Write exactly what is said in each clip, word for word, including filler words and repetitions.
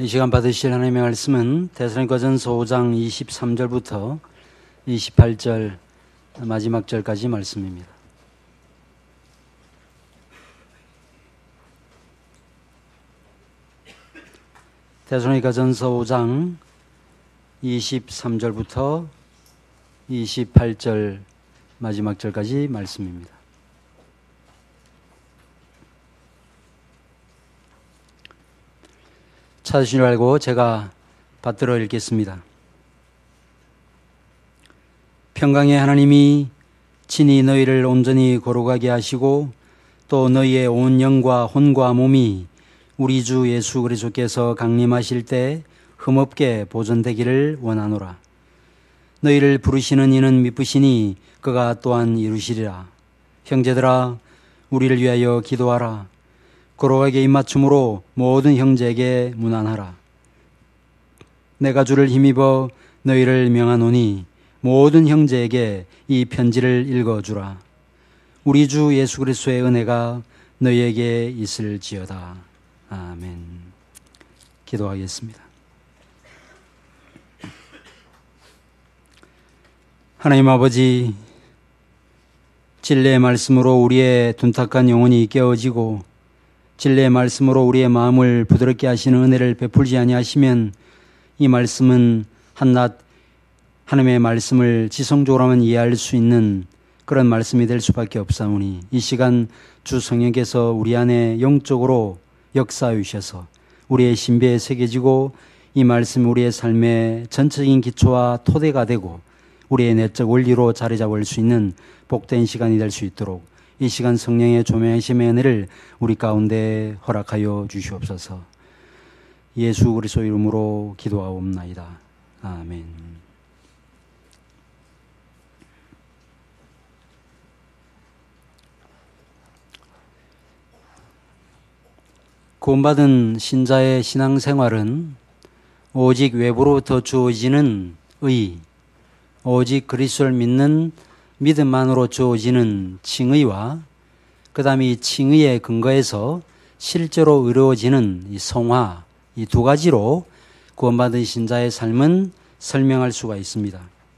이 시간 받으실 하나님의 말씀은 데살로니가전서 오 장 이십삼 절부터 이십팔 절 마지막 절까지 말씀입니다. 데살로니가전서 오 장 이십삼 절부터 이십팔 절 마지막 절까지 말씀입니다. 찾으신 줄 알고 제가 받들어 읽겠습니다. 평강의 하나님이 친히 너희를 온전히 거룩하게 하시고 또 너희의 온 영과 혼과 몸이 우리 주 예수 그리스도께서 강림하실 때 흠없게 보존되기를 원하노라. 너희를 부르시는 이는 미쁘시니 그가 또한 이루시리라. 형제들아, 우리를 위하여 기도하라. 거룩하게 입맞춤으로 모든 형제에게 문안하라. 내가 주를 힘입어 너희를 명하노니 모든 형제에게 이 편지를 읽어주라. 우리 주 예수 그리스도의 은혜가 너희에게 있을지어다. 아멘. 기도하겠습니다. 하나님 아버지, 진리의 말씀으로 우리의 둔탁한 영혼이 깨어지고 진리의 말씀으로 우리의 마음을 부드럽게 하시는 은혜를 베풀지 아니하시면 이 말씀은 한낱 하나님의 말씀을 지성적으로만 이해할 수 있는 그런 말씀이 될 수밖에 없사오니 이 시간 주 성령께서 우리 안에 영적으로 역사해 주셔서 우리의 신비에 새겨지고 이 말씀이 우리의 삶의 전체적인 기초와 토대가 되고 우리의 내적 원리로 자리 잡을 수 있는 복된 시간이 될 수 있도록 이 시간 성령의 조명하심의 은혜를 우리 가운데 허락하여 주시옵소서. 예수 그리스도 이름으로 기도하옵나이다. 아멘. 구원받은 신자의 신앙생활은 오직 외부로부터 주어지는 의, 오직 그리스도를 믿는 믿음만으로 주어지는 칭의와 그 다음에 이 칭의의 근거에서 실제로 이루어지는 이 성화, 이 두 가지로 구원받은 신자의 삶은 설명할 수가 있습니다.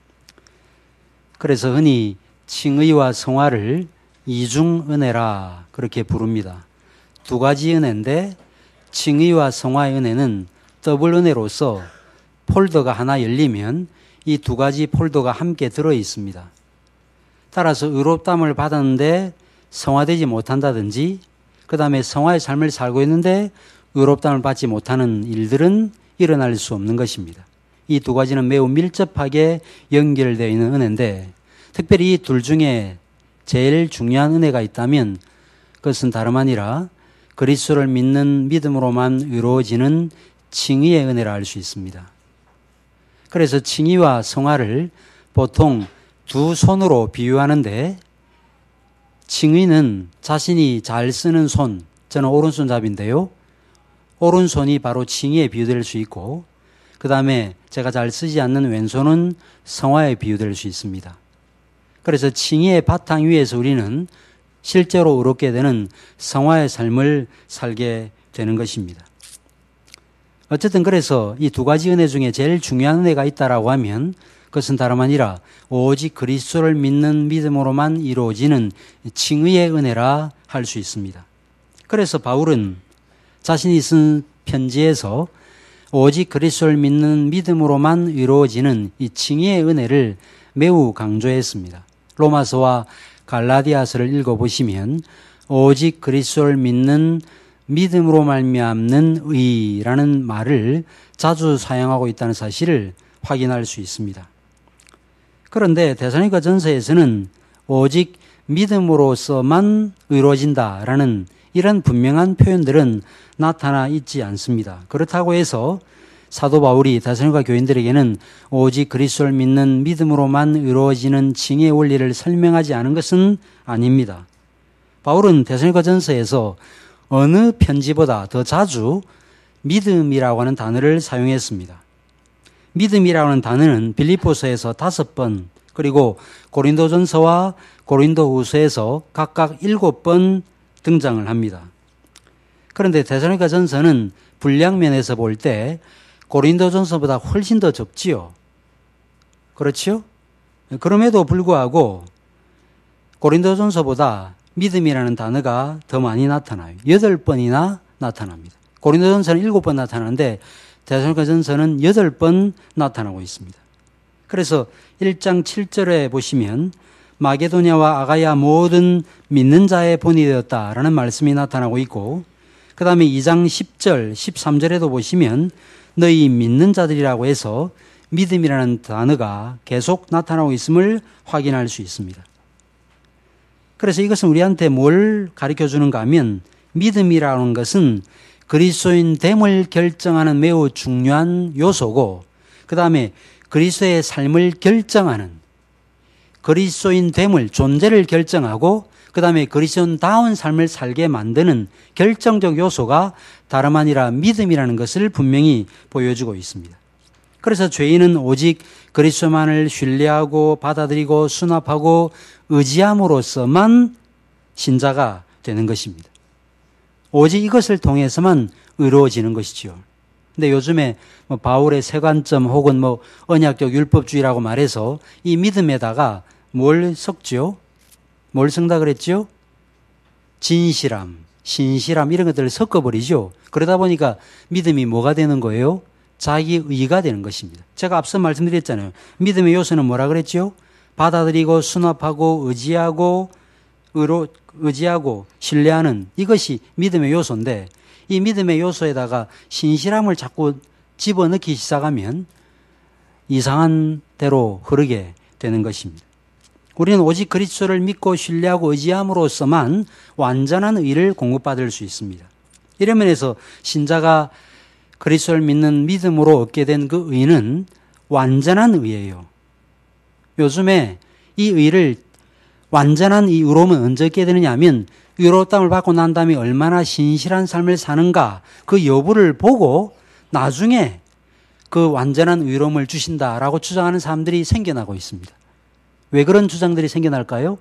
그래서 흔히 칭의와 성화를 이중은혜라 그렇게 부릅니다. 두 가지 은혜인데 칭의와 성화의 은혜는 더블 은혜로서 폴더가 하나 열리면 이 두 가지 폴더가 함께 들어 있습니다. 따라서 의롭다함을 받았는데 성화되지 못한다든지 그 다음에 성화의 삶을 살고 있는데 의롭다함을 받지 못하는 일들은 일어날 수 없는 것입니다. 이 두 가지는 매우 밀접하게 연결되어 있는 은혜인데 특별히 이 둘 중에 제일 중요한 은혜가 있다면 그것은 다름 아니라 그리스도를 믿는 믿음으로만 이루어지는 칭의의 은혜라 할 수 있습니다. 그래서 칭의와 성화를 보통 두 손으로 비유하는데 칭의는 자신이 잘 쓰는 손, 저는 오른손잡인데요. 오른손이 바로 칭의에 비유될 수 있고 그 다음에 제가 잘 쓰지 않는 왼손은 성화에 비유될 수 있습니다. 그래서 칭의의 바탕 위에서 우리는 실제로 의롭게 되는 성화의 삶을 살게 되는 것입니다. 어쨌든 그래서 이 두 가지 은혜 중에 제일 중요한 은혜가 있다라고 하면 그것은 다름 아니라 오직 그리스도를 믿는 믿음으로만 이루어지는 칭의의 은혜라 할 수 있습니다. 그래서 바울은 자신이 쓴 편지에서 오직 그리스도를 믿는 믿음으로만 이루어지는 이 칭의의 은혜를 매우 강조했습니다. 로마서와 갈라디아서를 읽어보시면 오직 그리스도를 믿는 믿음으로 말미암는 의라는 말을 자주 사용하고 있다는 사실을 확인할 수 있습니다. 그런데 데살로니가전서에서는 오직 믿음으로서만 이루어진다라는 이런 분명한 표현들은 나타나 있지 않습니다. 그렇다고 해서 사도 바울이 데살로니가 교인들에게는 오직 그리스도를 믿는 믿음으로만 이루어지는 칭의의 원리를 설명하지 않은 것은 아닙니다. 바울은 데살로니가전서에서 어느 편지보다 더 자주 믿음이라고 하는 단어를 사용했습니다. 믿음이라고 하는 단어는 빌립보서에서 다섯 번, 그리고 고린도전서와 고린도후서에서 각각 일곱 번 등장을 합니다. 그런데 데살로니가 전서는 분량 면에서 볼 때 고린도 전서보다 훨씬 더 적지요. 그렇죠? 그럼에도 불구하고 고린도 전서보다 믿음이라는 단어가 더 많이 나타나요. 여덟 번이나 나타납니다. 고린도 전서는 일곱 번 나타나는데 데살로니가 전서는 여덟 번 나타나고 있습니다. 그래서 일 장 칠 절에 보시면 마게도냐와 아가야 모든 믿는 자의 본이 되었다라는 말씀이 나타나고 있고, 그 다음에 이 장 십 절, 십삼 절에도 보시면 너희 믿는 자들이라고 해서 믿음이라는 단어가 계속 나타나고 있음을 확인할 수 있습니다. 그래서 이것은 우리한테 뭘 가르쳐 주는가 하면, 믿음이라는 것은 그리스도인 됨을 결정하는 매우 중요한 요소고, 그 다음에 그리스도의 삶을 결정하는, 그리스도인 됨을, 존재를 결정하고 그 다음에 그리스도인다운 삶을 살게 만드는 결정적 요소가 다름 아니라 믿음이라는 것을 분명히 보여주고 있습니다. 그래서 죄인은 오직 그리스도만을 신뢰하고 받아들이고 수납하고 의지함으로써만 신자가 되는 것입니다. 오직 이것을 통해서만 의로워지는 것이지요. 근데 요즘에 뭐 바울의 세관점 혹은 뭐 언약적 율법주의라고 말해서 이 믿음에다가 뭘 섞죠? 뭘 섞다 그랬죠? 진실함, 신실함 이런 것들을 섞어버리죠. 그러다 보니까 믿음이 뭐가 되는 거예요? 자기 의가 되는 것입니다. 제가 앞서 말씀드렸잖아요. 믿음의 요소는 뭐라 그랬죠? 받아들이고 수납하고 의지하고 의로, 의지하고 신뢰하는 이것이 믿음의 요소인데, 이 믿음의 요소에다가 신실함을 자꾸 집어넣기 시작하면 이상한 대로 흐르게 되는 것입니다. 우리는 오직 그리스도를 믿고 신뢰하고 의지함으로써만 완전한 의를 공급받을 수 있습니다. 이런 면에서 신자가 그리스도를 믿는 믿음으로 얻게 된 그 의는 완전한 의예요. 요즘에 이 의를, 완전한 이 의로움은 언제 얻게 되느냐 하면, 의롭다함을 받고 난 다음에 얼마나 신실한 삶을 사는가 그 여부를 보고 나중에 그 완전한 의로움을 주신다라고 주장하는 사람들이 생겨나고 있습니다. 왜 그런 주장들이 생겨날까요?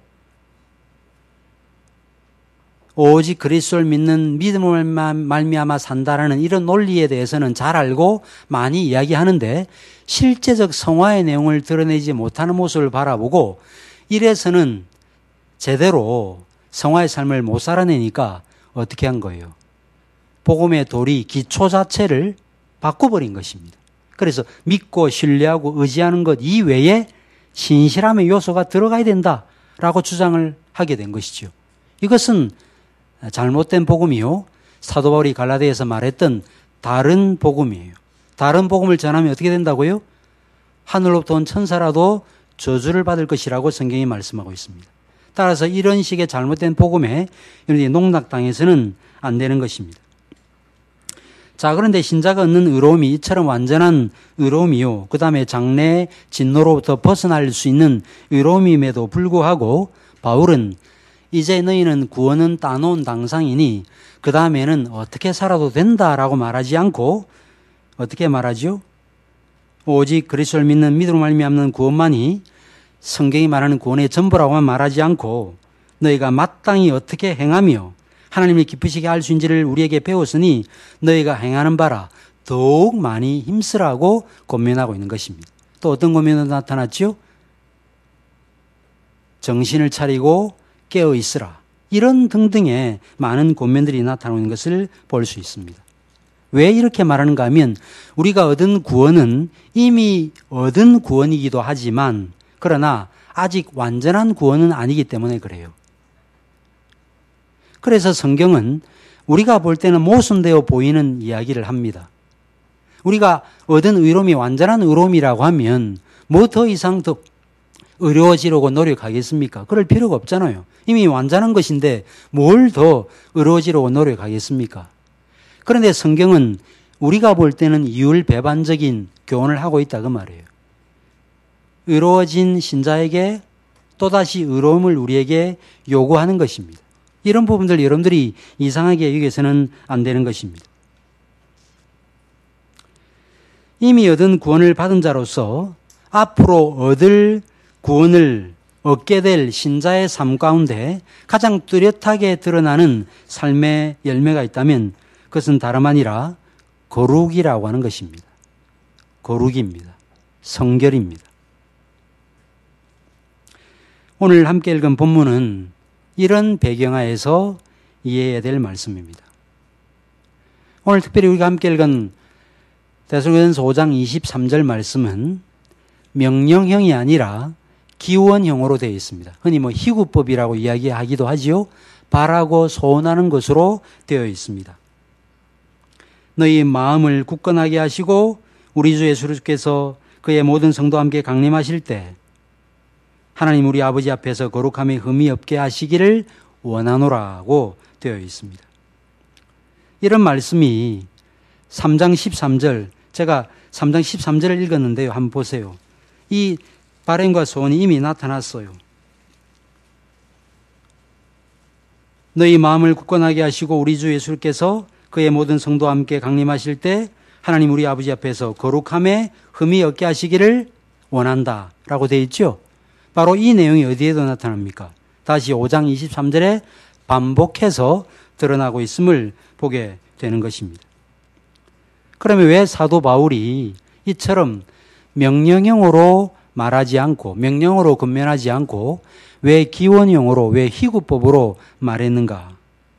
오직 그리스도를 믿는 믿음을 말미암아 산다라는 이런 논리에 대해서는 잘 알고 많이 이야기하는데, 실제적 성화의 내용을 드러내지 못하는 모습을 바라보고 이래서는 제대로 성화의 삶을 못 살아내니까 어떻게 한 거예요? 복음의 도리, 기초 자체를 바꿔버린 것입니다. 그래서 믿고 신뢰하고 의지하는 것 이외에 신실함의 요소가 들어가야 된다라고 주장을 하게 된 것이죠. 이것은 잘못된 복음이요, 사도 바울이 갈라디아에서 말했던 다른 복음이에요. 다른 복음을 전하면 어떻게 된다고요? 하늘로부터 온 천사라도 저주를 받을 것이라고 성경이 말씀하고 있습니다. 따라서 이런 식의 잘못된 복음에 농락당해서는 안 되는 것입니다. 자, 그런데 신자가 얻는 의로움이 이처럼 완전한 의로움이요, 그 다음에 장래 진노로부터 벗어날 수 있는 의로움임에도 불구하고 바울은 이제 너희는 구원은 따놓은 당상이니 그 다음에는 어떻게 살아도 된다라고 말하지 않고 어떻게 말하죠? 오직 그리스도를 믿는 믿음으로 말미암는 구원만이 성경이 말하는 구원의 전부라고만 말하지 않고 너희가 마땅히 어떻게 행하며 하나님을 기쁘시게 할 수 있는지를 우리에게 배웠으니 너희가 행하는 바라 더욱 많이 힘쓰라고 권면하고 있는 것입니다. 또 어떤 권면도 나타났죠? 정신을 차리고 깨어 있으라. 이런 등등의 많은 권면들이 나타나고 있는 것을 볼 수 있습니다. 왜 이렇게 말하는가 하면 우리가 얻은 구원은 이미 얻은 구원이기도 하지만 그러나 아직 완전한 구원은 아니기 때문에 그래요. 그래서 성경은 우리가 볼 때는 모순되어 보이는 이야기를 합니다. 우리가 얻은 의로움이 완전한 의로움이라고 하면 뭐 더 이상 더 의로워지려고 노력하겠습니까? 그럴 필요가 없잖아요. 이미 완전한 것인데 뭘 더 의로워지려고 노력하겠습니까? 그런데 성경은 우리가 볼 때는 이율배반적인 교훈을 하고 있다 그 말이에요. 의로워진 신자에게 또다시 의로움을 우리에게 요구하는 것입니다. 이런 부분들 여러분들이 이상하게 여기서는 안 되는 것입니다. 이미 얻은 구원을 받은 자로서 앞으로 얻을 구원을 얻게 될 신자의 삶 가운데 가장 뚜렷하게 드러나는 삶의 열매가 있다면 그것은 다름 아니라 거룩이라고 하는 것입니다. 거룩입니다. 성결입니다. 오늘 함께 읽은 본문은 이런 배경하에서 이해해야 될 말씀입니다. 오늘 특별히 우리가 함께 읽은 데살로니가전서 오 장 이십삼 절 말씀은 명령형이 아니라 기원형으로 되어 있습니다. 흔히 뭐 희구법이라고 이야기하기도 하지요. 바라고 소원하는 것으로 되어 있습니다. 너희 마음을 굳건하게 하시고 우리 주 예수께서 그의 모든 성도와 함께 강림하실 때 하나님 우리 아버지 앞에서 거룩함에 흠이 없게 하시기를 원하노라고 되어 있습니다. 이런 말씀이 삼 장 십삼 절, 제가 삼 장 십삼 절을 읽었는데요. 한번 보세요. 이 바램과 소원이 이미 나타났어요. 너희 마음을 굳건하게 하시고 우리 주 예수께서 그의 모든 성도와 함께 강림하실 때 하나님 우리 아버지 앞에서 거룩함에 흠이 없게 하시기를 원한다라고 되어 있죠. 바로 이 내용이 어디에도 나타납니까? 다시 오 장 이십삼 절에 반복해서 드러나고 있음을 보게 되는 것입니다. 그러면 왜 사도 바울이 이처럼 명령형으로 말하지 않고 명령으로 권면하지 않고 왜 기원형으로 왜 희구법으로 말했는가?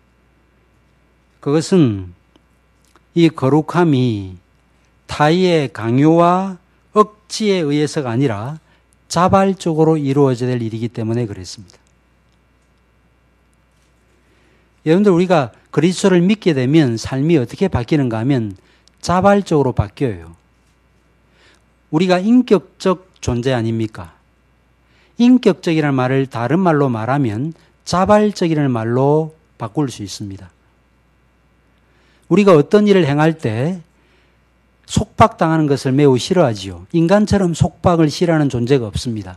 그것은 이 거룩함이 타의의 강요와 억지에 의해서가 아니라 자발적으로 이루어져야 될 일이기 때문에 그랬습니다. 여러분들 우리가 그리스도를 믿게 되면 삶이 어떻게 바뀌는가 하면 자발적으로 바뀌어요. 우리가 인격적 존재 아닙니까? 인격적이라는 말을 다른 말로 말하면 자발적이라는 말로 바꿀 수 있습니다. 우리가 어떤 일을 행할 때 속박당하는 것을 매우 싫어하지요. 인간처럼 속박을 싫어하는 존재가 없습니다.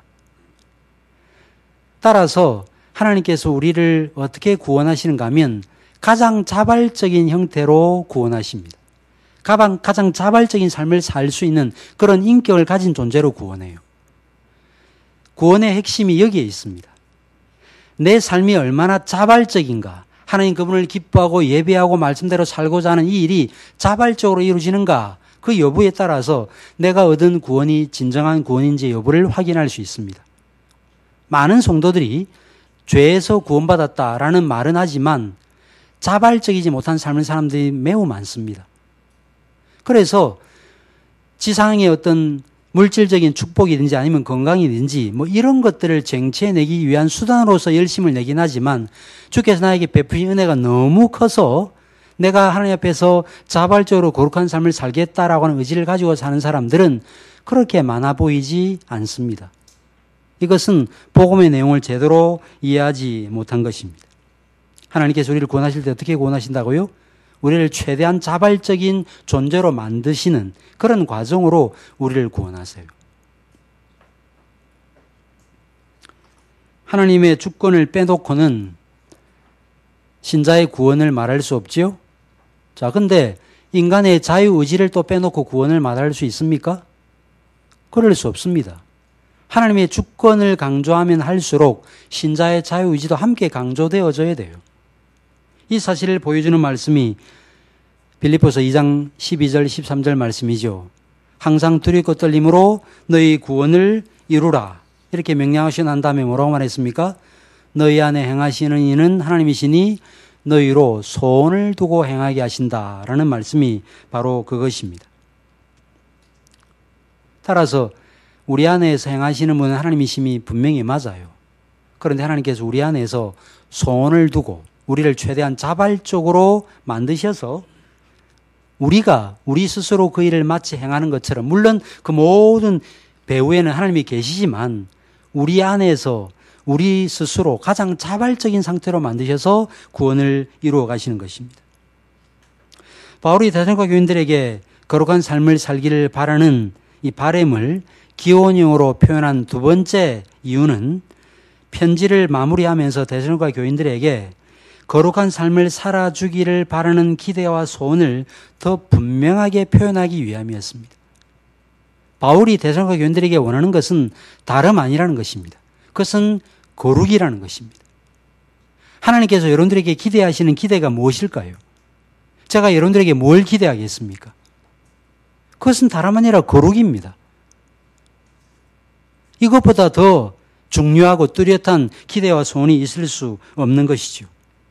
따라서 하나님께서 우리를 어떻게 구원하시는가 하면 가장 자발적인 형태로 구원하십니다. 가장, 가장 자발적인 삶을 살 수 있는 그런 인격을 가진 존재로 구원해요. 구원의 핵심이 여기에 있습니다. 내 삶이 얼마나 자발적인가, 하나님 그분을 기뻐하고 예배하고 말씀대로 살고자 하는 이 일이 자발적으로 이루어지는가, 그 여부에 따라서 내가 얻은 구원이 진정한 구원인지 여부를 확인할 수 있습니다. 많은 성도들이 죄에서 구원받았다라는 말은 하지만 자발적이지 못한 삶을 사는 사람들이 매우 많습니다. 그래서 지상의 어떤 물질적인 축복이든지 아니면 건강이든지 뭐 이런 것들을 쟁취해내기 위한 수단으로서 열심을 내긴 하지만 주께서 나에게 베푸신 은혜가 너무 커서 내가 하나님 앞에서 자발적으로 거룩한 삶을 살겠다라고 하는 의지를 가지고 사는 사람들은 그렇게 많아 보이지 않습니다. 이것은 복음의 내용을 제대로 이해하지 못한 것입니다. 하나님께서 우리를 구원하실 때 어떻게 구원하신다고요? 우리를 최대한 자발적인 존재로 만드시는 그런 과정으로 우리를 구원하세요. 하나님의 주권을 빼놓고는 신자의 구원을 말할 수 없지요? 자, 근데 인간의 자유의지를 또 빼놓고 구원을 말할 수 있습니까? 그럴 수 없습니다. 하나님의 주권을 강조하면 할수록 신자의 자유의지도 함께 강조되어져야 돼요. 이 사실을 보여주는 말씀이 빌립보서 이 장 십이 절 십삼 절 말씀이죠. 항상 두렵고 떨림으로 너희 구원을 이루라. 이렇게 명령하시고 난 다음에 뭐라고 말했습니까? 너희 안에 행하시는 이는 하나님이시니 너희로 소원을 두고 행하게 하신다라는 말씀이 바로 그것입니다. 따라서 우리 안에서 행하시는 분은 하나님이심이 분명히 맞아요. 그런데 하나님께서 우리 안에서 소원을 두고 우리를 최대한 자발적으로 만드셔서 우리가 우리 스스로 그 일을 마치 행하는 것처럼, 물론 그 모든 배후에는 하나님이 계시지만 우리 안에서 우리 스스로 가장 자발적인 상태로 만드셔서 구원을 이루어 가시는 것입니다. 바울이 데살로니가 교인들에게 거룩한 삶을 살기를 바라는 이 바람을 기원형으로 표현한 두 번째 이유는 편지를 마무리하면서 데살로니가 교인들에게 거룩한 삶을 살아주기를 바라는 기대와 소원을 더 분명하게 표현하기 위함이었습니다. 바울이 데살로니가 교인들에게 원하는 것은 다름 아니라는 것입니다. 그것은 거룩이라는 것입니다. 하나님께서 여러분들에게 기대하시는 기대가 무엇일까요? 제가 여러분들에게 뭘 기대하겠습니까? 그것은 다름 아니라 거룩입니다. 이것보다 더 중요하고 뚜렷한 기대와 소원이 있을 수 없는 것이죠.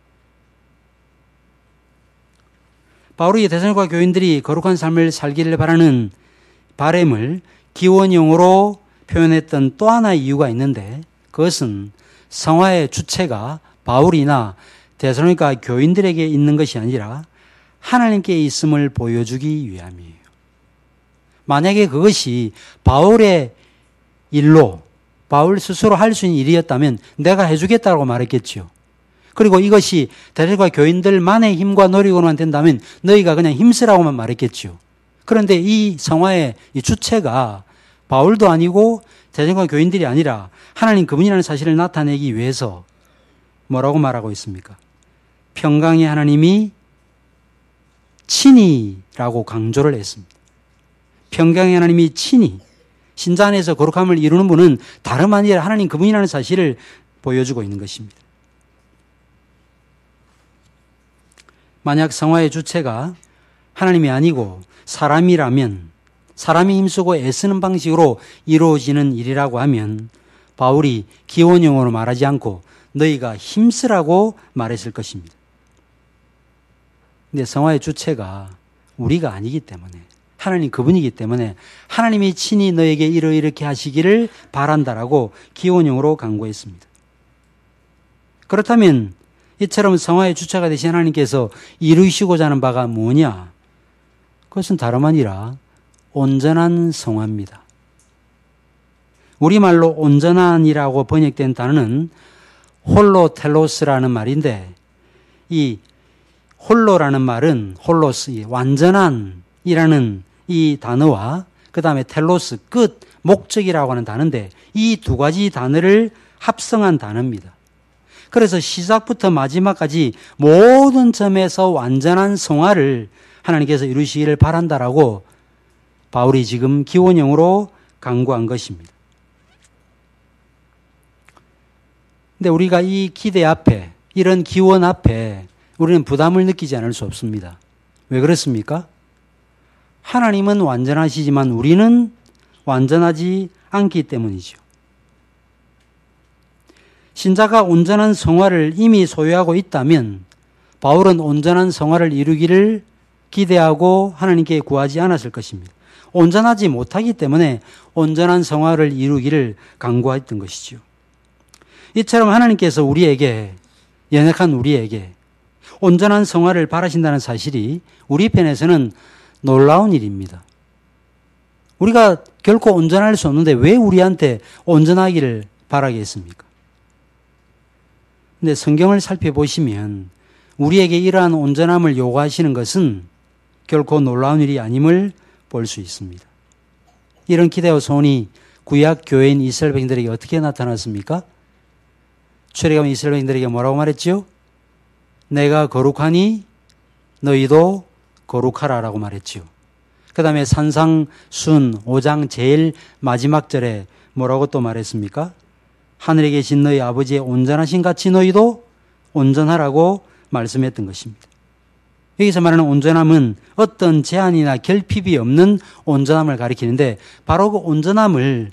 바울이 데살로니가 교인들이 거룩한 삶을 살기를 바라는 바람을 기원형으로 표현했던 또 하나의 이유가 있는데, 그것은 성화의 주체가 바울이나 데살로니가 교인들에게 있는 것이 아니라 하나님께 있음을 보여주기 위함이에요. 만약에 그것이 바울의 일로 바울 스스로 할 수 있는 일이었다면 내가 해주겠다고 말했겠죠. 그리고 이것이 데살로니가 교인들만의 힘과 노력으로만 된다면 너희가 그냥 힘쓰라고만 말했겠죠. 그런데 이 성화의 이 주체가 바울도 아니고 데살로니가 교인들이 아니라 하나님 그분이라는 사실을 나타내기 위해서 뭐라고 말하고 있습니까? 평강의 하나님이 친히라고 강조를 했습니다. 평강의 하나님이 친히, 신자 안에서 거룩함을 이루는 분은 다름 아니라 하나님 그분이라는 사실을 보여주고 있는 것입니다. 만약 성화의 주체가 하나님이 아니고 사람이라면, 사람이 힘쓰고 애쓰는 방식으로 이루어지는 일이라고 하면 바울이 기원형으로 말하지 않고 너희가 힘쓰라고 말했을 것입니다. 근데 성화의 주체가 우리가 아니기 때문에, 하나님 그분이기 때문에 하나님이 친히 너에게 이러이렇게 하시기를 바란다라고 기원형으로 강구했습니다. 그렇다면 이처럼 성화의 주체가 되신 하나님께서 이루시고자 하는 바가 뭐냐? 그것은 다름 아니라 온전한 성화입니다. 우리말로 온전한이라고 번역된 단어는 홀로 텔로스라는 말인데, 이 홀로라는 말은 홀로스, 완전한이라는 이 단어와 그 다음에 텔로스, 끝, 목적이라고 하는 단어인데 이 두 가지 단어를 합성한 단어입니다. 그래서 시작부터 마지막까지 모든 점에서 완전한 성화를 하나님께서 이루시기를 바란다라고 바울이 지금 기원형으로 강구한 것입니다. 근데 우리가 이 기대 앞에, 이런 기원 앞에 우리는 부담을 느끼지 않을 수 없습니다. 왜 그렇습니까? 하나님은 완전하시지만 우리는 완전하지 않기 때문이죠. 신자가 온전한 성화를 이미 소유하고 있다면 바울은 온전한 성화를 이루기를 기대하고 하나님께 구하지 않았을 것입니다. 온전하지 못하기 때문에 온전한 성화를 이루기를 간구했던 것이죠. 이처럼 하나님께서 우리에게, 연약한 우리에게 온전한 성화를 바라신다는 사실이 우리 편에서는 놀라운 일입니다. 우리가 결코 온전할 수 없는데 왜 우리한테 온전하기를 바라겠습니까? 근데 성경을 살펴보시면 우리에게 이러한 온전함을 요구하시는 것은 결코 놀라운 일이 아님을 볼 수 있습니다. 이런 기대와 소원이 구약 교회인 이스라엘 백성들에게 어떻게 나타났습니까? 출애굽한 이스라엘 백성들에게 뭐라고 말했죠? 내가 거룩하니 너희도 거룩하라라고 말했죠. 그 다음에 산상순 오 장 제일 마지막 절에 뭐라고 또 말했습니까? 하늘에 계신 너희 아버지의 온전하신 같이 너희도 온전하라고 말씀했던 것입니다. 여기서 말하는 온전함은 어떤 제한이나 결핍이 없는 온전함을 가리키는데 바로 그 온전함을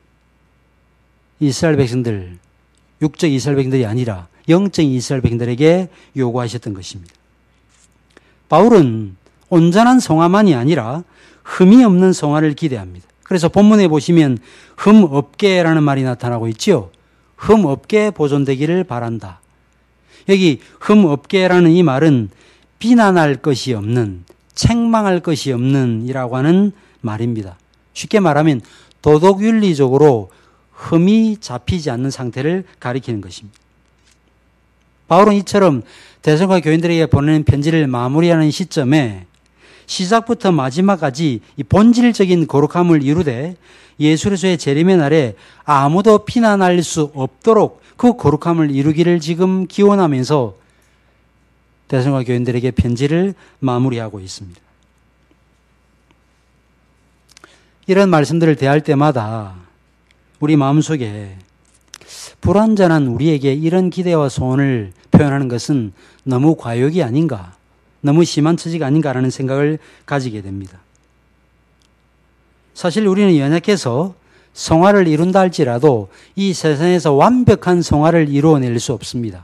이스라엘 백성들, 육적 이스라엘 백성들이 아니라 영적 이스라엘 백성들에게 요구하셨던 것입니다. 바울은 온전한 성화만이 아니라 흠이 없는 성화를 기대합니다. 그래서 본문에 보시면 흠 없게라는 말이 나타나고 있죠. 흠 없게 보존되기를 바란다. 여기 흠 없게라는 이 말은 비난할 것이 없는, 책망할 것이 없는 이라고 하는 말입니다. 쉽게 말하면 도덕윤리적으로 흠이 잡히지 않는 상태를 가리키는 것입니다. 바울은 이처럼 데살로니가 교인들에게 보내는 편지를 마무리하는 시점에 시작부터 마지막까지 이 본질적인 거룩함을 이루되 예수 그리스도의 재림의 날에 아무도 비난할 수 없도록 그 거룩함을 이루기를 지금 기원하면서 데살로니가 교인들에게 편지를 마무리하고 있습니다. 이런 말씀들을 대할 때마다 우리 마음속에 불완전한 우리에게 이런 기대와 소원을 표현하는 것은 너무 과욕이 아닌가, 너무 심한 처지가 아닌가라는 생각을 가지게 됩니다. 사실 우리는 연약해서 성화를 이룬다 할지라도 이 세상에서 완벽한 성화를 이루어낼 수 없습니다.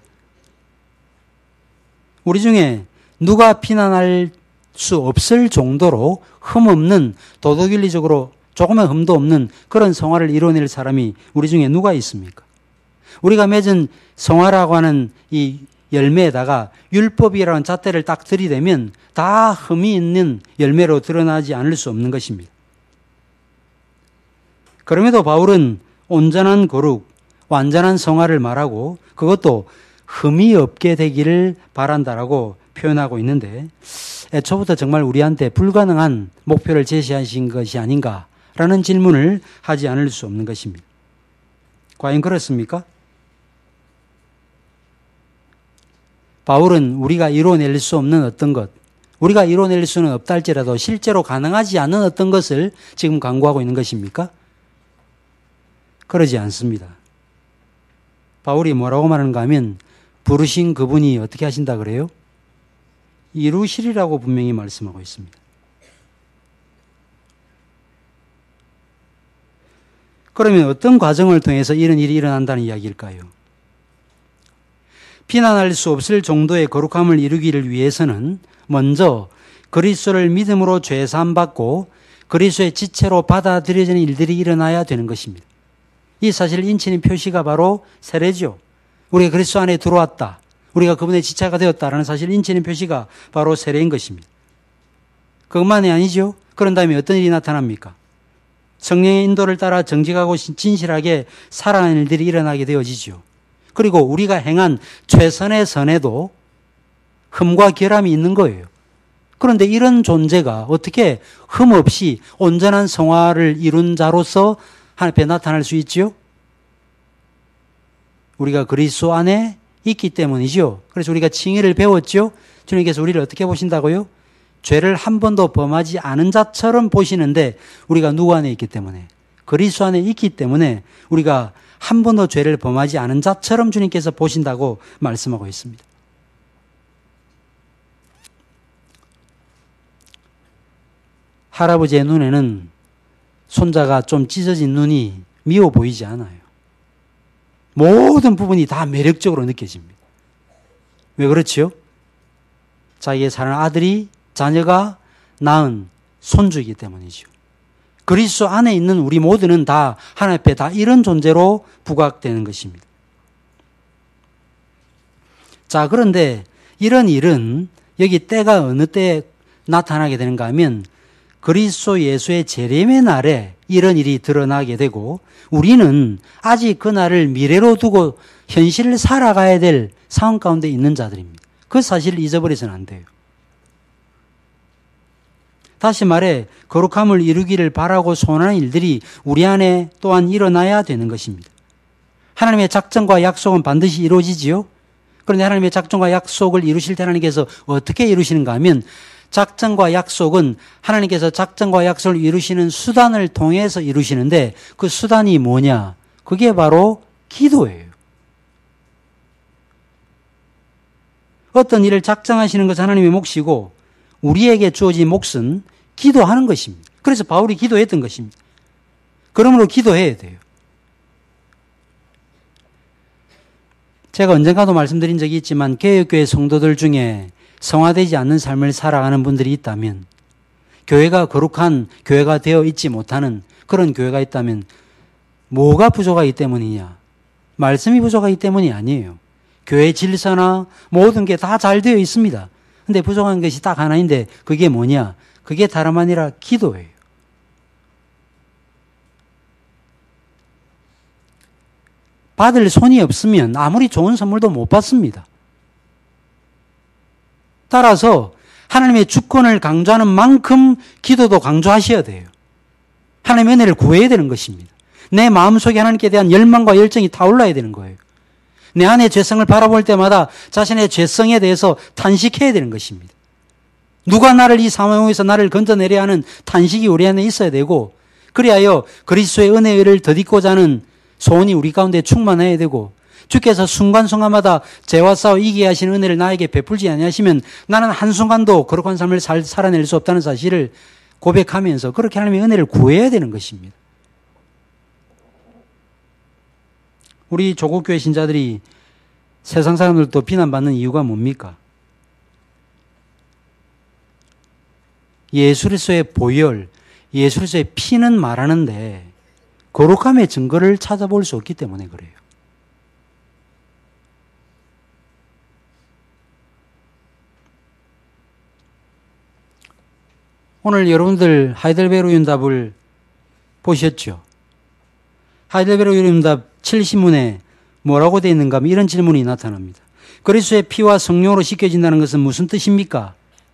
우리 중에 누가 비난할 수 없을 정도로 흠없는, 도덕윤리적으로 조금의 흠도 없는 그런 성화를 이루어낼 사람이 우리 중에 누가 있습니까? 우리가 맺은 성화라고 하는 이 열매에다가 율법이라는 잣대를 딱 들이대면 다 흠이 있는 열매로 드러나지 않을 수 없는 것입니다. 그럼에도 바울은 온전한 거룩, 완전한 성화를 말하고 그것도 흠이 없게 되기를 바란다라고 표현하고 있는데 애초부터 정말 우리한테 불가능한 목표를 제시하신 것이 아닌가라는 질문을 하지 않을 수 없는 것입니다. 과연 그렇습니까? 바울은 우리가 이루어낼 수 없는 어떤 것, 우리가 이루어낼 수는 없다 할지라도 실제로 가능하지 않은 어떤 것을 지금 강구하고 있는 것입니까? 그러지 않습니다. 바울이 뭐라고 말하는가 하면 부르신 그분이 어떻게 하신다 그래요? 이루시리라고 분명히 말씀하고 있습니다. 그러면 어떤 과정을 통해서 이런 일이 일어난다는 이야기일까요? 비난할 수 없을 정도의 거룩함을 이루기를 위해서는 먼저 그리스도를 믿음으로 죄사함받고 그리스도의 지체로 받아들여지는 일들이 일어나야 되는 것입니다. 이 사실 인치는 표시가 바로 세례죠. 우리가 그리스도 안에 들어왔다. 우리가 그분의 지체가 되었다라는 사실 인치는 표시가 바로 세례인 것입니다. 그것만이 아니죠. 그런 다음에 어떤 일이 나타납니까? 성령의 인도를 따라 정직하고 진실하게 살아가는 일들이 일어나게 되어지죠. 그리고 우리가 행한 최선의 선에도 흠과 결함이 있는 거예요. 그런데 이런 존재가 어떻게 흠 없이 온전한 성화를 이룬 자로서 하나님 앞에 나타날 수 있지요? 우리가 그리스도 안에 있기 때문이죠. 그래서 우리가 칭의를 배웠죠. 주님께서 우리를 어떻게 보신다고요? 죄를 한 번도 범하지 않은 자처럼 보시는데 우리가 누구 안에 있기 때문에, 그리스도 안에 있기 때문에 우리가 한 번도 죄를 범하지 않은 자처럼 주님께서 보신다고 말씀하고 있습니다. 할아버지의 눈에는 손자가 좀 찢어진 눈이 미워 보이지 않아요. 모든 부분이 다 매력적으로 느껴집니다. 왜 그렇지요? 자기의 사랑하는 아들이, 자녀가 낳은 손주이기 때문이죠. 그리스도 안에 있는 우리 모두는 다 하나님 앞에 다 이런 존재로 부각되는 것입니다. 자, 그런데 이런 일은 여기 때가 어느 때에 나타나게 되는가 하면 그리스도 예수의 재림의 날에 이런 일이 드러나게 되고 우리는 아직 그 날을 미래로 두고 현실을 살아가야 될 상황 가운데 있는 자들입니다. 그 사실을 잊어버려서는 안 돼요. 다시 말해 거룩함을 이루기를 바라고 소원하는 일들이 우리 안에 또한 일어나야 되는 것입니다. 하나님의 작정과 약속은 반드시 이루어지지요. 그런데 하나님의 작정과 약속을 이루실 때 하나님께서 어떻게 이루시는가 하면 작정과 약속은 하나님께서 작정과 약속을 이루시는 수단을 통해서 이루시는데 그 수단이 뭐냐? 그게 바로 기도예요. 어떤 일을 작정하시는 것은 하나님의 몫이고 우리에게 주어진 몫은 기도하는 것입니다. 그래서 바울이 기도했던 것입니다. 그러므로 기도해야 돼요. 제가 언젠가도 말씀드린 적이 있지만 개혁교회 성도들 중에 성화되지 않는 삶을 살아가는 분들이 있다면, 교회가 거룩한 교회가 되어 있지 못하는 그런 교회가 있다면 뭐가 부족하기 때문이냐? 말씀이 부족하기 때문이 아니에요. 교회 질서나 모든 게 다 잘 되어 있습니다. 근데 부족한 것이 딱 하나인데 그게 뭐냐? 그게 다름 아니라 기도예요. 받을 손이 없으면 아무리 좋은 선물도 못 받습니다. 따라서 하나님의 주권을 강조하는 만큼 기도도 강조하셔야 돼요. 하나님의 은혜를 구해야 되는 것입니다. 내 마음속에 하나님께 대한 열망과 열정이 타올라야 되는 거예요. 내 안의 죄성을 바라볼 때마다 자신의 죄성에 대해서 탄식해야 되는 것입니다. 누가 나를 이 상황에서 나를 건져내려 하는 탄식이 우리 안에 있어야 되고, 그리하여 그리스도의 은혜를 덧입고자 하는 소원이 우리 가운데 충만해야 되고, 주께서 순간순간마다 죄와 싸워 이기게 하시는 은혜를 나에게 베풀지 아니하시면 나는 한순간도 거룩한 삶을 살, 살아낼 수 없다는 사실을 고백하면서 그렇게 하나님의 은혜를 구해야 되는 것입니다. 우리 조국교회 신자들이 세상 사람들도 비난받는 이유가 뭡니까? 예수 그리스도의 보혈, 예수 그리스도의 피는 말하는데 거룩함의 증거를 찾아볼 수 없기 때문에 그래요. 오늘 여러분들 하이델베르 윤답을 보셨죠? 하이델베르 윤답 칠 신문에 뭐라고 되어 있는가 하면 이런 질문이 나타납니다. 그리스도의 피와 성령으로 씻겨진다는 것은 무슨 뜻입니까?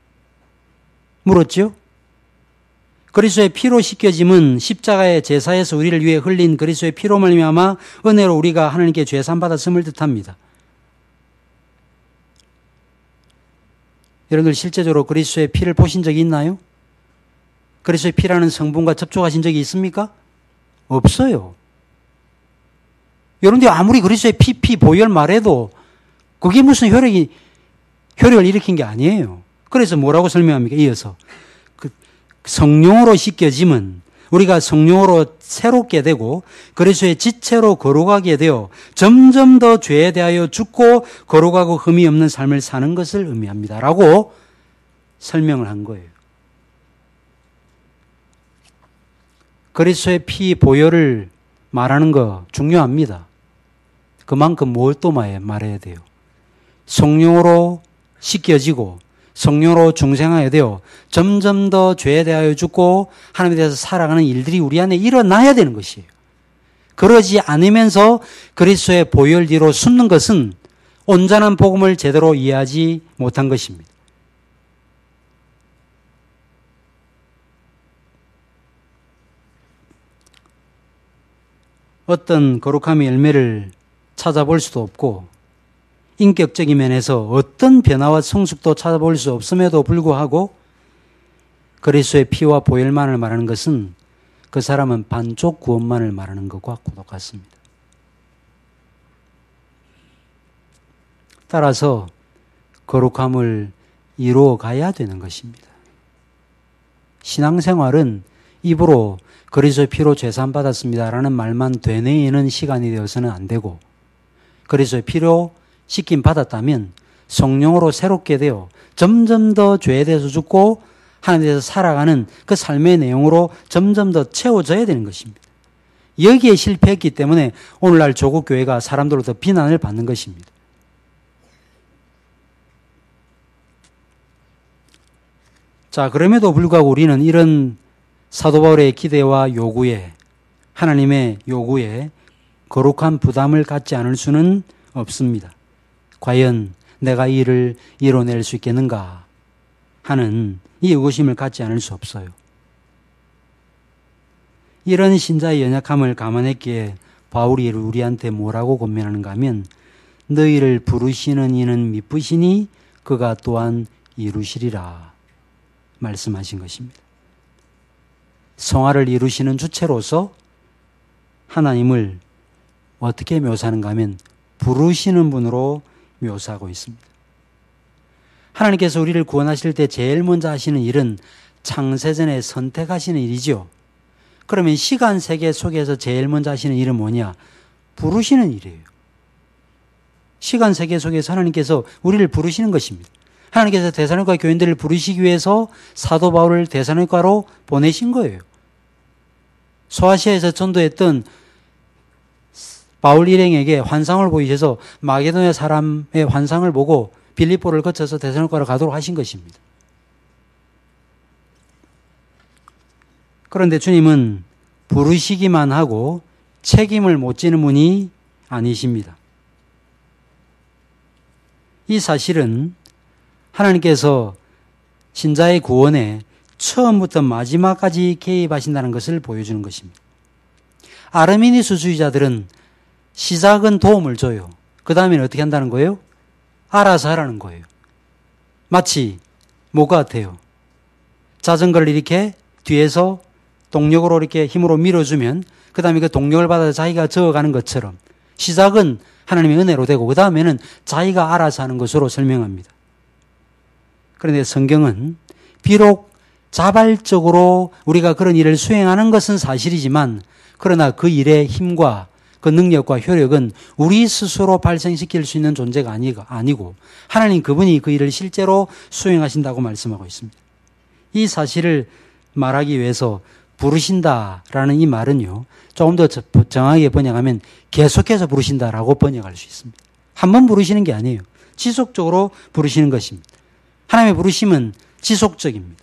물었죠? 그리스도의 피로 씻겨짐은 십자가의 제사에서 우리를 위해 흘린 그리스도의 피로 말미암아 은혜로 우리가 하나님께 죄산 받았음을 뜻합니다. 여러분들 실제적으로 그리스도의 피를 보신 적이 있나요? 그리스도의 피라는 성분과 접촉하신 적이 있습니까? 없어요. 여러분들이 아무리 그리스도의 피, 피, 보혈 말해도 그게 무슨 효력이, 효력을 일으킨 게 아니에요. 그래서 뭐라고 설명합니까? 이어서. 그 성령으로 씻겨짐은 우리가 성령으로 새롭게 되고 그리스도의 지체로 거룩하게 되어 점점 더 죄에 대하여 죽고 거룩하고 흠이 없는 삶을 사는 것을 의미합니다. 라고 설명을 한 거예요. 그리스도의 피, 보혈을 말하는 거 중요합니다. 그만큼 뭘 또 말해야 돼요? 성령으로 씻겨지고 성령으로 중생하게 되어 점점 더 죄에 대하여 죽고 하나님에 대해서 살아가는 일들이 우리 안에 일어나야 되는 것이에요. 그러지 않으면서 그리스도의 보혈 뒤로 숨는 것은 온전한 복음을 제대로 이해하지 못한 것입니다. 어떤 거룩함의 열매를 찾아볼 수도 없고 인격적인 면에서 어떤 변화와 성숙도 찾아볼 수 없음에도 불구하고 그리스도의 피와 보혈만을 말하는 것은 그 사람은 반쪽 구원만을 말하는 것과 똑같습니다. 따라서 거룩함을 이루어 가야 되는 것입니다. 신앙생활은 입으로 그리스도의 피로 죄산 받았습니다라는 말만 되뇌이는 시간이 되어서는 안 되고 그리스도의 피로 씻김 받았다면 성령으로 새롭게 되어 점점 더 죄에 대해서 죽고 하나님에 대해서 살아가는 그 삶의 내용으로 점점 더 채워져야 되는 것입니다. 여기에 실패했기 때문에 오늘날 조국 교회가 사람들로부터 비난을 받는 것입니다. 자, 그럼에도 불구하고 우리는 이런 사도 바울의 기대와 요구에 하나님의 요구에 거룩한 부담을 갖지 않을 수는 없습니다. 과연 내가 이 일을 이뤄낼 수 있겠는가 하는 이 의구심을 갖지 않을 수 없어요. 이런 신자의 연약함을 감안했기에 바울이 우리한테 뭐라고 권면하는가 하면 너희를 부르시는 이는 미쁘시니 그가 또한 이루시리라 말씀하신 것입니다. 성화를 이루시는 주체로서 하나님을 어떻게 묘사하는가 하면 부르시는 분으로 묘사하고 있습니다. 하나님께서 우리를 구원하실 때 제일 먼저 하시는 일은 창세전에 선택하시는 일이죠. 그러면 시간 세계 속에서 제일 먼저 하시는 일은 뭐냐? 부르시는 일이에요. 시간 세계 속에서 하나님께서 우리를 부르시는 것입니다. 하나님께서 데살로니가 교인들을 부르시기 위해서 사도 바울을 데살로니가로 보내신 거예요. 소아시아에서 전도했던 바울 일행에게 환상을 보이셔서 마게도냐 사람의 환상을 보고 빌립보를 거쳐서 데살로니가로 가도록 하신 것입니다. 그런데 주님은 부르시기만 하고 책임을 못 지는 분이 아니십니다. 이 사실은 하나님께서 신자의 구원에 처음부터 마지막까지 개입하신다는 것을 보여주는 것입니다. 아르미니스주의자들은 시작은 도움을 줘요. 그 다음에는 어떻게 한다는 거예요? 알아서 하라는 거예요. 마치 뭐가 같아요? 자전거를 이렇게 뒤에서 동력으로 이렇게 힘으로 밀어주면 그 다음에 그 동력을 받아서 자기가 저어가는 것처럼 시작은 하나님의 은혜로 되고 그 다음에는 자기가 알아서 하는 것으로 설명합니다. 그런데 성경은 비록 자발적으로 우리가 그런 일을 수행하는 것은 사실이지만 그러나 그 일의 힘과 그 능력과 효력은 우리 스스로 발생시킬 수 있는 존재가 아니고 하나님 그분이 그 일을 실제로 수행하신다고 말씀하고 있습니다. 이 사실을 말하기 위해서 부르신다라는 이 말은요, 조금 더 정확하게 번역하면 계속해서 부르신다라고 번역할 수 있습니다. 한 번 부르시는 게 아니에요. 지속적으로 부르시는 것입니다. 하나님의 부르심은 지속적입니다.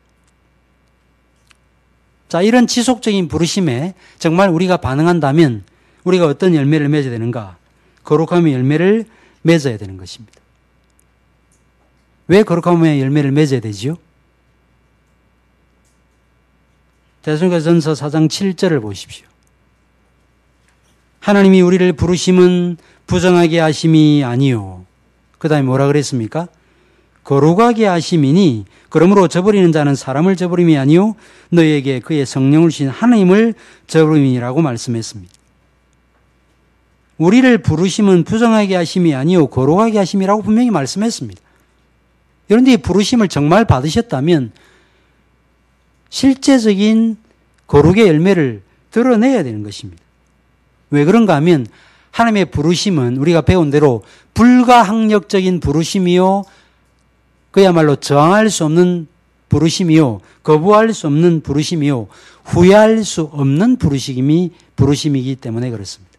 자, 이런 지속적인 부르심에 정말 우리가 반응한다면 우리가 어떤 열매를 맺어야 되는가? 거룩함의 열매를 맺어야 되는 것입니다. 왜 거룩함의 열매를 맺어야 되지요? 데살로니가전서 사 장 칠 절을 보십시오. 하나님이 우리를 부르심은 부정하게 하심이 아니요. 그 다음에 뭐라 그랬습니까? 거룩하게 하심이니 그러므로 저버리는 자는 사람을 저버림이 아니요 너희에게 그의 성령을 주신 하나님을 저버림이라고 말씀했습니다. 우리를 부르심은 부정하게 하심이 아니요 거룩하게 하심이라고 분명히 말씀했습니다. 그런데 이 부르심을 정말 받으셨다면 실제적인 거룩의 열매를 드러내야 되는 것입니다. 왜 그런가 하면 하나님의 부르심은 우리가 배운 대로 불가항력적인 부르심이요 그야말로 저항할 수 없는 부르심이요 거부할 수 없는 부르심이요 후회할 수 없는 부르심이 부르심이기 때문에 그렇습니다.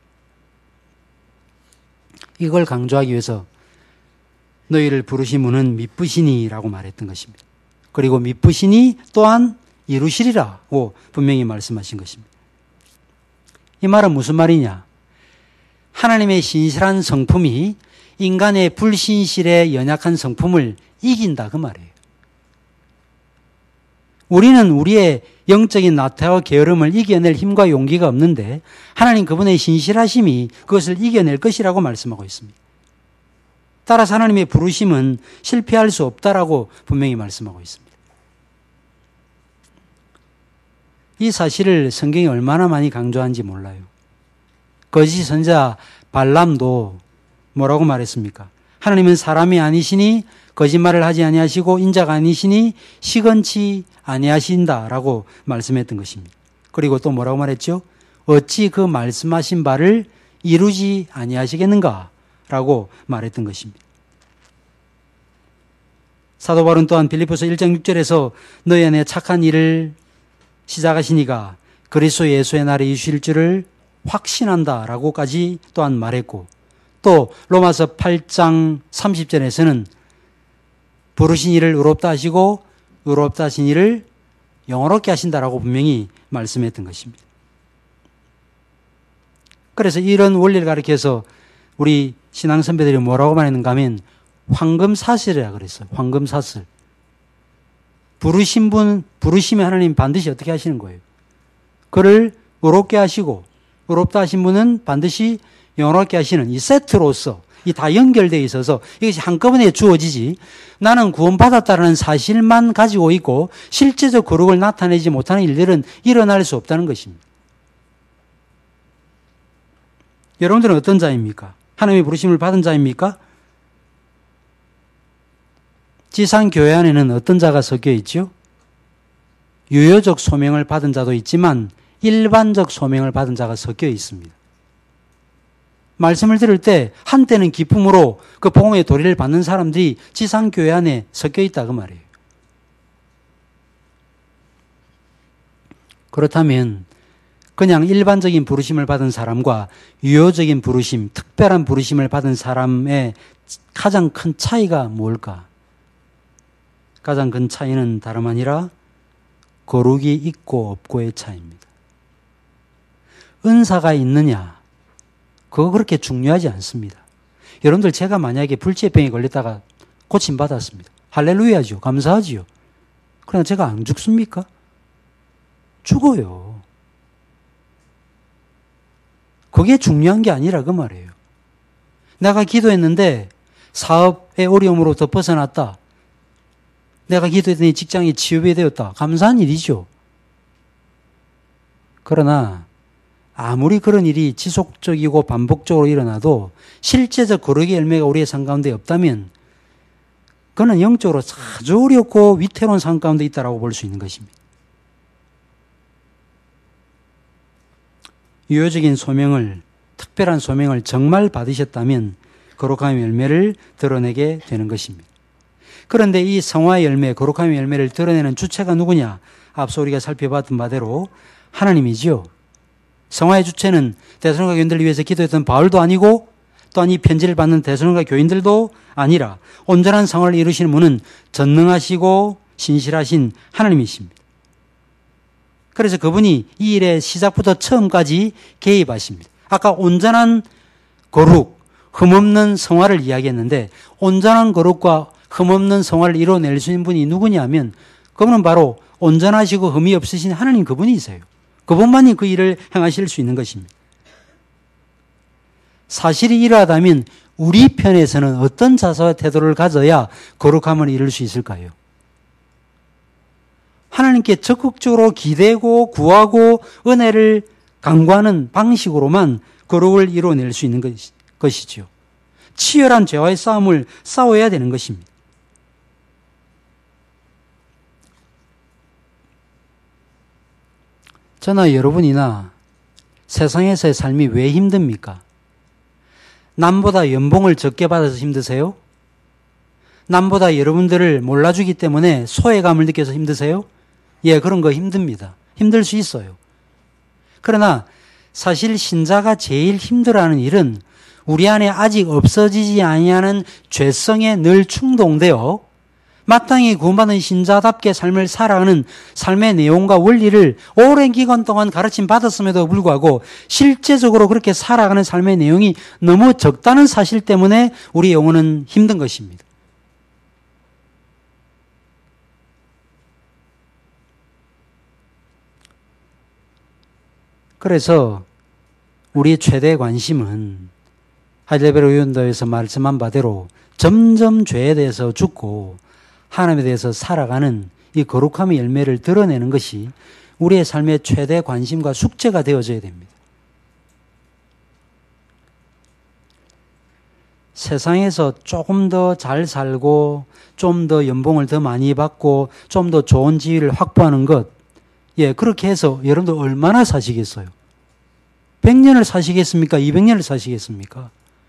이걸 강조하기 위해서 너희를 부르심은 미쁘시니라고 말했던 것입니다. 그리고 미쁘시니 또한 이루시리라고 분명히 말씀하신 것입니다. 이 말은 무슨 말이냐? 하나님의 신실한 성품이 인간의 불신실에 연약한 성품을 이긴다 그 말이에요. 우리는 우리의 영적인 나태와 게으름을 이겨낼 힘과 용기가 없는데 하나님 그분의 신실하심이 그것을 이겨낼 것이라고 말씀하고 있습니다. 따라서 하나님의 부르심은 실패할 수 없다라고 분명히 말씀하고 있습니다. 이 사실을 성경이 얼마나 많이 강조한지 몰라요. 거짓 선지자 발람도 뭐라고 말했습니까? 하나님은 사람이 아니시니 거짓말을 하지 아니하시고 인자가 아니시니 시건치 아니하신다라고 말씀했던 것입니다. 그리고 또 뭐라고 말했죠? 어찌 그 말씀하신 바를 이루지 아니하시겠는가라고 말했던 것입니다. 사도 바울은 또한 빌립보서 일 장 육 절에서 너희 안에 착한 일을 시작하시니가 그리스도 예수의 날에 이루실 줄을 확신한다라고까지 또한 말했고 또 로마서 팔 장 삼십 절에서는 부르신 이를 의롭다 하시고 의롭다 하신 이를 영원롭게 하신다라고 분명히 말씀했던 것입니다. 그래서 이런 원리를 가리켜서 우리 신앙 선배들이 뭐라고 말했는가 하면 황금사슬이라 그랬어요. 황금사슬. 부르신 분, 부르시면 하나님 반드시 어떻게 하시는 거예요? 그를 의롭게 하시고 의롭다 하신 분은 반드시 영원롭게 하시는 이 세트로서 이 다 연결되어 있어서 이것이 한꺼번에 주어지지 나는 구원받았다는 사실만 가지고 있고 실제적 거룩을 나타내지 못하는 일들은 일어날 수 없다는 것입니다. 여러분들은 어떤 자입니까? 하나님의 부르심을 받은 자입니까? 지상교회 안에는 어떤 자가 섞여 있죠? 유효적 소명을 받은 자도 있지만 일반적 소명을 받은 자가 섞여 있습니다. 말씀을 들을 때 한때는 기쁨으로 그 복음의 도리를 받는 사람들이 지상교회 안에 섞여 있다 그 말이에요. 그렇다면 그냥 일반적인 부르심을 받은 사람과 유효적인 부르심, 특별한 부르심을 받은 사람의 가장 큰 차이가 뭘까? 가장 큰 차이는 다름 아니라 거룩이 있고 없고의 차이입니다. 은사가 있느냐? 그거 그렇게 중요하지 않습니다. 여러분들 제가 만약에 불치병에 걸렸다가 고침받았습니다. 할렐루야죠. 감사하지요. 그러나 제가 안 죽습니까? 죽어요. 그게 중요한 게 아니라 그 말이에요. 내가 기도했는데 사업의 어려움으로부터 벗어났다. 내가 기도했더니 직장이 취업이 되었다. 감사한 일이죠. 그러나 아무리 그런 일이 지속적이고 반복적으로 일어나도 실제적 거룩의 열매가 우리의 삶 가운데 없다면 그는 영적으로 아주 어렵고 위태로운 삶 가운데 있다라고 볼 수 있는 것입니다. 유효적인 소명을, 특별한 소명을 정말 받으셨다면 거룩함의 열매를 드러내게 되는 것입니다. 그런데 이 성화의 열매, 거룩함의 열매를 드러내는 주체가 누구냐? 앞서 우리가 살펴봤던 바대로 하나님이지요. 성화의 주체는 데살로니가 교인들을 위해서 기도했던 바울도 아니고 또한 이 편지를 받는 데살로니가 교인들도 아니라 온전한 성화를 이루시는 분은 전능하시고 신실하신 하나님이십니다. 그래서 그분이 이 일의 시작부터 처음까지 개입하십니다. 아까 온전한 거룩, 흠없는 성화를 이야기했는데 온전한 거룩과 흠없는 성화를 이뤄낼 수 있는 분이 누구냐면 그분은 바로 온전하시고 흠이 없으신 하나님 그분이세요. 그분만이 그 일을 행하실 수 있는 것입니다. 사실이 이러하다면 우리 편에서는 어떤 자세와 태도를 가져야 거룩함을 이룰 수 있을까요? 하나님께 적극적으로 기대고 구하고 은혜를 간구하는 방식으로만 거룩을 이루어낼 수 있는 것이지요. 치열한 죄와의 싸움을 싸워야 되는 것입니다. 저나 여러분이나 세상에서의 삶이 왜 힘듭니까? 남보다 연봉을 적게 받아서 힘드세요? 남보다 여러분들을 몰라주기 때문에 소외감을 느껴서 힘드세요? 예, 그런 거 힘듭니다. 힘들 수 있어요. 그러나 사실 신자가 제일 힘들어하는 일은 우리 안에 아직 없어지지 아니하는 죄성에 늘 충동되어 마땅히 구원받은 신자답게 삶을 살아가는 삶의 내용과 원리를 오랜 기간 동안 가르침 받았음에도 불구하고 실제적으로 그렇게 살아가는 삶의 내용이 너무 적다는 사실 때문에 우리 영혼은 힘든 것입니다. 그래서 우리의 최대 관심은 하이델베르 의원도에서 말씀한 바대로 점점 죄에 대해서 죽고 하나님에 대해서 살아가는 이 거룩함의 열매를 드러내는 것이 우리의 삶의 최대 관심과 숙제가 되어져야 됩니다. 세상에서 조금 더 잘 살고 좀 더 연봉을 더 많이 받고 좀 더 좋은 지위를 확보하는 것, 예, 그렇게 해서 여러분들 얼마나 사시겠어요? 백 년을 사시겠습니까? 이백 년을 사시겠습니까?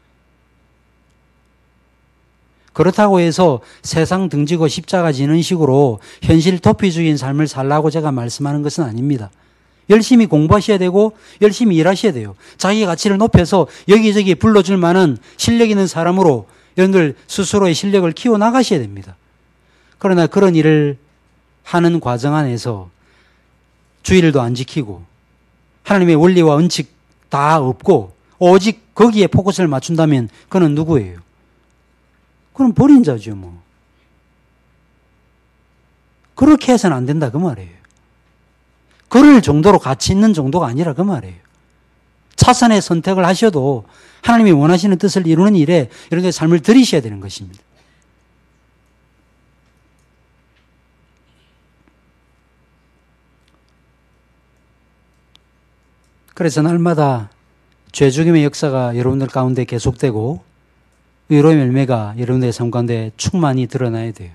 그렇다고 해서 세상 등지고 십자가 지는 식으로 현실 도피적인 삶을 살라고 제가 말씀하는 것은 아닙니다. 열심히 공부하셔야 되고 열심히 일하셔야 돼요. 자기 가치를 높여서 여기저기 불러줄 만한 실력 있는 사람으로 여러분들 스스로의 실력을 키워나가셔야 됩니다. 그러나 그런 일을 하는 과정 안에서 주일도 안 지키고 하나님의 원리와 원칙 다 없고 오직 거기에 포커스를 맞춘다면 그는 누구예요? 그럼 버린 자죠, 뭐. 그렇게 해서는 안 된다, 그 말이에요. 그럴 정도로 가치 있는 정도가 아니라 그 말이에요. 차선의 선택을 하셔도 하나님이 원하시는 뜻을 이루는 일에 여러분의 삶을 들이셔야 되는 것입니다. 그래서 날마다 죄 죽임의 역사가 여러분들 가운데 계속되고 의로의 열매가 여러분들의 삶 가운데 충만히 드러나야 돼요.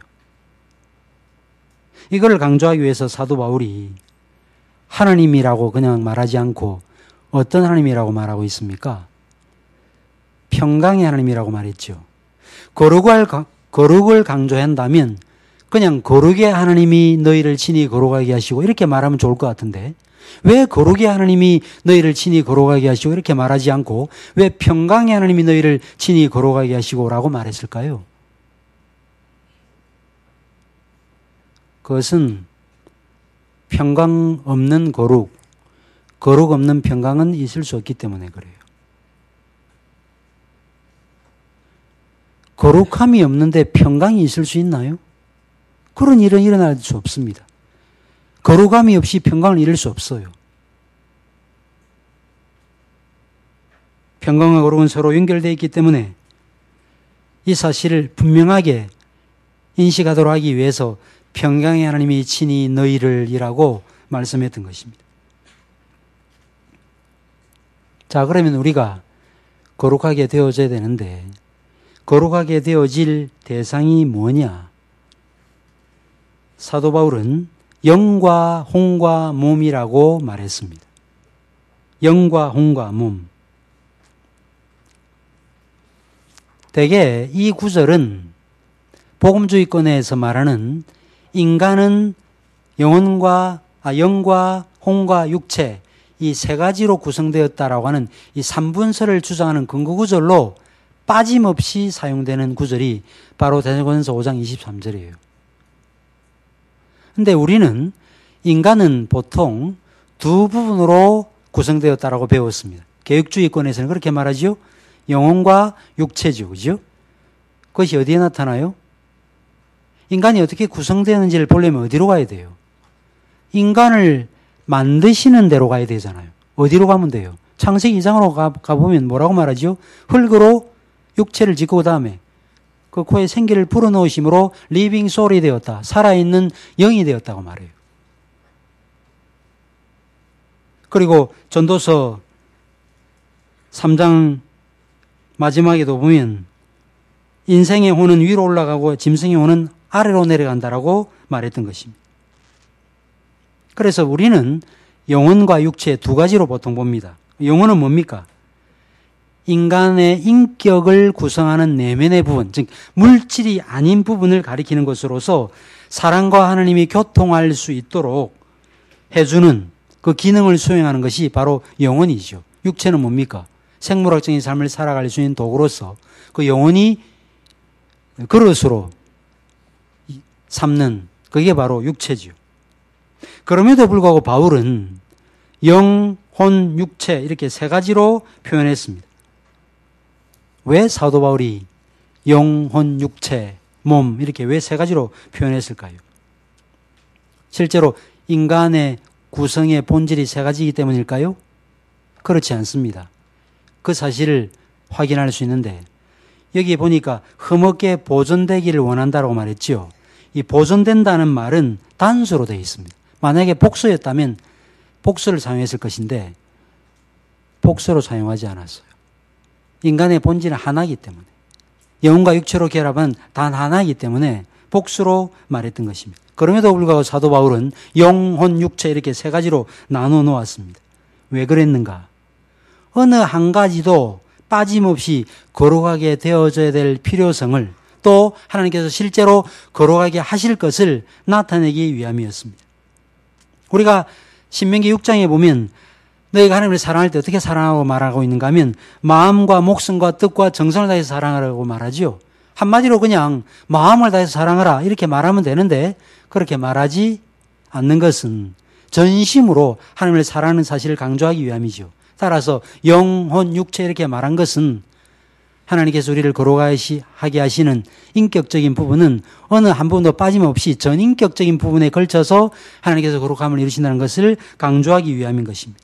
이걸 강조하기 위해서 사도 바울이 하나님이라고 그냥 말하지 않고 어떤 하나님이라고 말하고 있습니까? 평강의 하나님이라고 말했죠. 거룩을, 거룩을 강조한다면 그냥 거룩의 하나님이 너희를 친히 거룩하게 하시고 이렇게 말하면 좋을 것 같은데 왜 거룩의 하나님이 너희를 친히 거룩하게 하시고 이렇게 말하지 않고 왜 평강의 하나님이 너희를 친히 거룩하게 하시고 라고 말했을까요? 그것은 평강 없는 거룩, 거룩 없는 평강은 있을 수 없기 때문에 그래요. 거룩함이 없는데 평강이 있을 수 있나요? 그런 일은 일어날 수 없습니다. 거룩함이 없이 평강을 이룰 수 없어요. 평강과 거룩은 서로 연결되어 있기 때문에 이 사실을 분명하게 인식하도록 하기 위해서 평강의 하나님이 친히 너희를 이라고 말씀했던 것입니다. 자, 그러면 우리가 거룩하게 되어져야 되는데 거룩하게 되어질 대상이 뭐냐? 사도 바울은 영과 혼과 몸이라고 말했습니다. 영과 혼과 몸. 대개 이 구절은 복음주의권에서 말하는 인간은 영혼과 아, 영과 혼과 육체 이 세 가지로 구성되었다라고 하는 이 삼분설을 주장하는 근거 구절로 빠짐없이 사용되는 구절이 바로 데살로니가전서 오 장 이십삼 절이에요. 근데 우리는 인간은 보통 두 부분으로 구성되었다라고 배웠습니다. 개혁주의권에서는 그렇게 말하죠. 영혼과 육체죠. 그죠? 그것이 어디에 나타나요? 인간이 어떻게 구성되었는지를 보려면 어디로 가야 돼요? 인간을 만드시는 데로 가야 되잖아요. 어디로 가면 돼요? 창세기 이 장으로 가, 가보면 뭐라고 말하죠? 흙으로 육체를 짓고 그 다음에 그 코에 생기를 불어넣으심으로 리빙 소울이 되었다. 살아있는 영이 되었다고 말해요. 그리고 전도서 삼 장 마지막에도 보면 인생의 혼은 위로 올라가고 짐승의 혼은 아래로 내려간다라고 말했던 것입니다. 그래서 우리는 영혼과 육체 두 가지로 보통 봅니다. 영혼은 뭡니까? 인간의 인격을 구성하는 내면의 부분, 즉 물질이 아닌 부분을 가리키는 것으로서 사랑과 하나님이 교통할 수 있도록 해주는 그 기능을 수행하는 것이 바로 영혼이죠. 육체는 뭡니까? 생물학적인 삶을 살아갈 수 있는 도구로서 그 영혼이 그릇으로 삼는 그게 바로 육체죠. 그럼에도 불구하고 바울은 영, 혼, 육체 이렇게 세 가지로 표현했습니다. 왜 사도 바울이 영, 혼, 육체, 몸 이렇게 왜 세 가지로 표현했을까요? 실제로 인간의 구성의 본질이 세 가지이기 때문일까요? 그렇지 않습니다. 그 사실을 확인할 수 있는데 여기 보니까 흠없게 보존되기를 원한다고 말했죠. 이 보존된다는 말은 단수로 되어 있습니다. 만약에 복수였다면 복수를 사용했을 것인데 복수로 사용하지 않았어요. 인간의 본질은 하나이기 때문에 영혼과 육체로 결합한 단 하나이기 때문에 복수로 말했던 것입니다. 그럼에도 불구하고 사도 바울은 영, 혼, 육체 이렇게 세 가지로 나눠 놓았습니다. 왜 그랬는가? 어느 한 가지도 빠짐없이 거룩하게 되어져야 될 필요성을 또 하나님께서 실제로 거룩하게 하실 것을 나타내기 위함이었습니다. 우리가 신명기 육 장에 보면 너희가 하나님을 사랑할 때 어떻게 사랑하고 말하고 있는가 하면 마음과 목숨과 뜻과 정성을 다해서 사랑하라고 말하죠. 한마디로 그냥 마음을 다해서 사랑하라 이렇게 말하면 되는데 그렇게 말하지 않는 것은 전심으로 하나님을 사랑하는 사실을 강조하기 위함이죠. 따라서 영혼, 육체 이렇게 말한 것은 하나님께서 우리를 거룩하게 하시는 인격적인 부분은 어느 한 부분도 빠짐없이 전인격적인 부분에 걸쳐서 하나님께서 거룩함을 이루신다는 것을 강조하기 위함인 것입니다.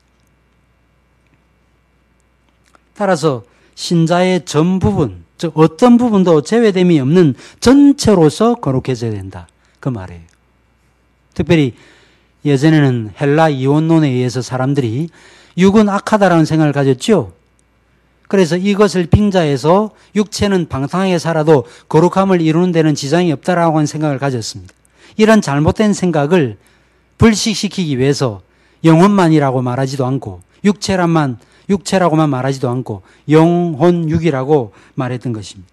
따라서 신자의 전 부분, 즉 어떤 부분도 제외됨이 없는 전체로서 거룩해져야 된다. 그 말이에요. 특별히 예전에는 헬라 이원론에 의해서 사람들이 육은 악하다라는 생각을 가졌죠. 그래서 이것을 빙자해서 육체는 방탕하게 살아도 거룩함을 이루는 데는 지장이 없다라고 하는 생각을 가졌습니다. 이런 잘못된 생각을 불식시키기 위해서 영혼만이라고 말하지도 않고 육체란만 육체라고만 말하지도 않고 영혼, 육이라고 말했던 것입니다.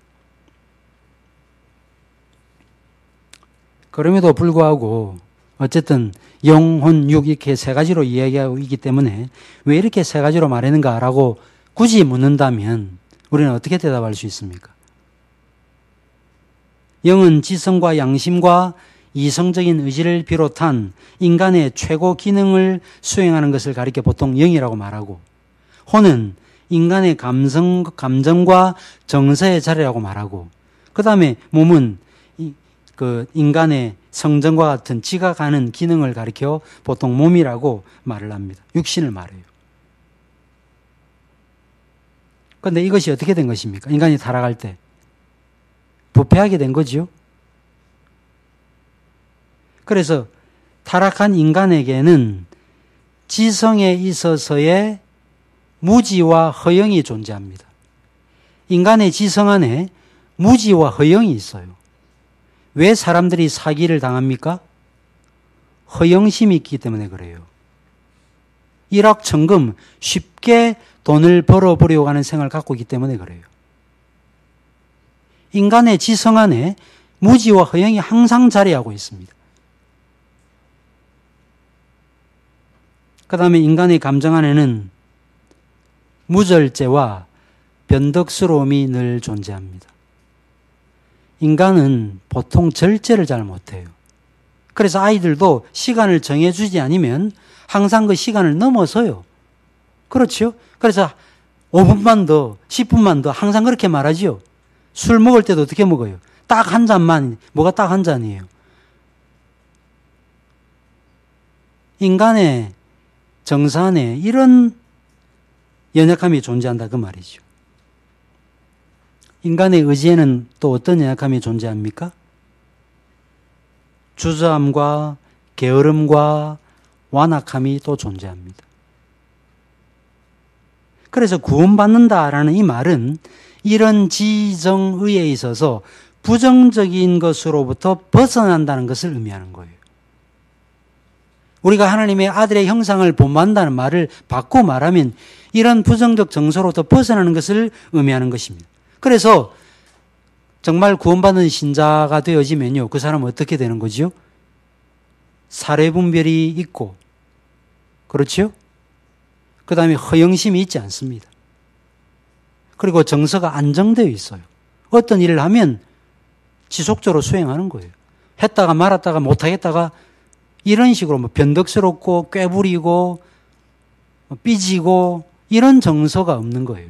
그럼에도 불구하고 어쨌든 영혼, 육 이렇게 세 가지로 이야기하고 있기 때문에 왜 이렇게 세 가지로 말했는가라고 굳이 묻는다면 우리는 어떻게 대답할 수 있습니까? 영은 지성과 양심과 이성적인 의지를 비롯한 인간의 최고 기능을 수행하는 것을 가리켜 보통 영이라고 말하고, 혼은 인간의 감성, 감정과 정서의 자리라고 말하고, 그 다음에 몸은 그 인간의 성정과 같은 지각하는 기능을 가리켜 보통 몸이라고 말을 합니다. 육신을 말해요. 그런데 이것이 어떻게 된 것입니까? 인간이 타락할 때 부패하게 된 거죠. 그래서 타락한 인간에게는 지성에 있어서의 무지와 허영이 존재합니다. 인간의 지성 안에 무지와 허영이 있어요. 왜 사람들이 사기를 당합니까? 허영심이 있기 때문에 그래요. 일확천금 쉽게 돈을 벌어보려고 하는 생각을 갖고 있기 때문에 그래요. 인간의 지성 안에 무지와 허영이 항상 자리하고 있습니다. 그 다음에 인간의 감정 안에는 무절제와 변덕스러움이 늘 존재합니다. 인간은 보통 절제를 잘 못해요. 그래서 아이들도 시간을 정해주지 않으면 항상 그 시간을 넘어서요. 그렇죠? 그래서 오 분만 더, 십 분만 더 항상 그렇게 말하지요. 술 먹을 때도 어떻게 먹어요? 딱 한 잔만, 뭐가 딱 한 잔이에요? 인간의 정서 안에 이런 연약함이 존재한다 그 말이죠. 인간의 의지에는 또 어떤 연약함이 존재합니까? 주저함과 게으름과 완악함이 또 존재합니다. 그래서 구원받는다라는 이 말은 이런 지정의에 있어서 부정적인 것으로부터 벗어난다는 것을 의미하는 거예요. 우리가 하나님의 아들의 형상을 본받는다는 말을 바꿔 말하면 이런 부정적 정서로부터 벗어나는 것을 의미하는 것입니다. 그래서 정말 구원받은 신자가 되어지면요, 그 사람은 어떻게 되는 거죠? 사례분별이 있고, 그렇죠? 그 다음에 허영심이 있지 않습니다. 그리고 정서가 안정되어 있어요. 어떤 일을 하면 지속적으로 수행하는 거예요. 했다가 말았다가 못하겠다가 이런 식으로 뭐 변덕스럽고 꾀부리고 삐지고 이런 정서가 없는 거예요.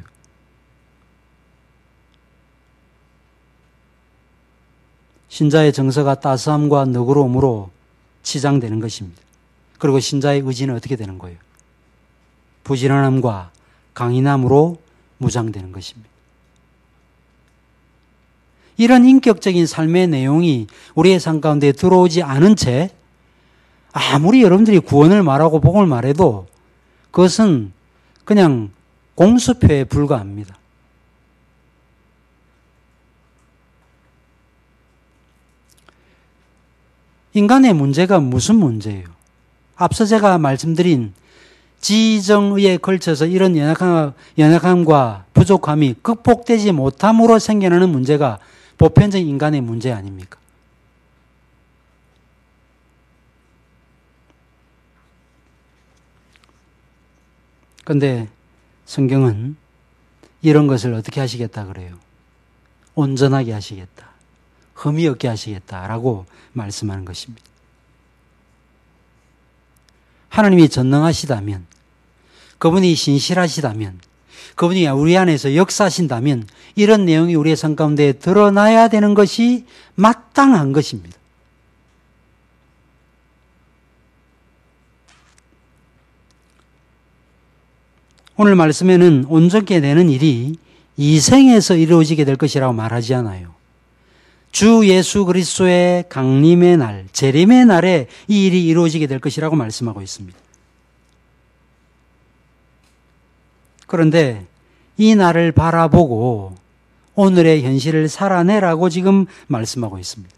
신자의 정서가 따스함과 너그러움으로 치장되는 것입니다. 그리고 신자의 의지는 어떻게 되는 거예요? 부지런함과 강인함으로 무장되는 것입니다. 이런 인격적인 삶의 내용이 우리의 삶 가운데 들어오지 않은 채 아무리 여러분들이 구원을 말하고 복음을 말해도 그것은 그냥 공수표에 불과합니다. 인간의 문제가 무슨 문제예요? 앞서 제가 말씀드린 지정의에 걸쳐서 이런 연약함, 연약함과 부족함이 극복되지 못함으로 생겨나는 문제가 보편적인 인간의 문제 아닙니까? 그런데 성경은 이런 것을 어떻게 하시겠다 그래요? 온전하게 하시겠다. 흠이 없게 하시겠다라고 말씀하는 것입니다. 하나님이 전능하시다면, 그분이 신실하시다면, 그분이 우리 안에서 역사하신다면 이런 내용이 우리의 삶 가운데 드러나야 되는 것이 마땅한 것입니다. 오늘 말씀에는 온전케 되는 일이 이 생에서 이루어지게 될 것이라고 말하지 않아요. 주 예수 그리스도의 강림의 날, 재림의 날에 이 일이 이루어지게 될 것이라고 말씀하고 있습니다. 그런데 이 날을 바라보고 오늘의 현실을 살아내라고 지금 말씀하고 있습니다.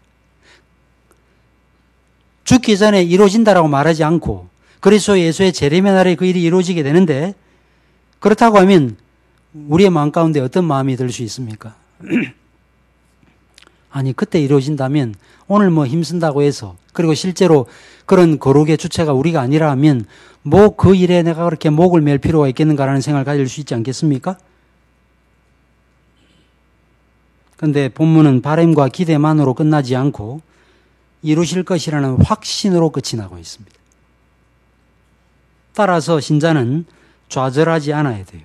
죽기 전에 이루어진다라고 말하지 않고 그리스도 예수의 재림의 날에 그 일이 이루어지게 되는데, 그렇다고 하면 우리의 마음 가운데 어떤 마음이 들 수 있습니까? 아니, 그때 이루어진다면 오늘 뭐 힘쓴다고 해서, 그리고 실제로 그런 거룩의 주체가 우리가 아니라 하면 뭐 그 일에 내가 그렇게 목을 맬 필요가 있겠는가라는 생각을 가질 수 있지 않겠습니까? 그런데 본문은 바람과 기대만으로 끝나지 않고 이루실 것이라는 확신으로 끝이 나고 있습니다. 따라서 신자는 좌절하지 않아야 돼요.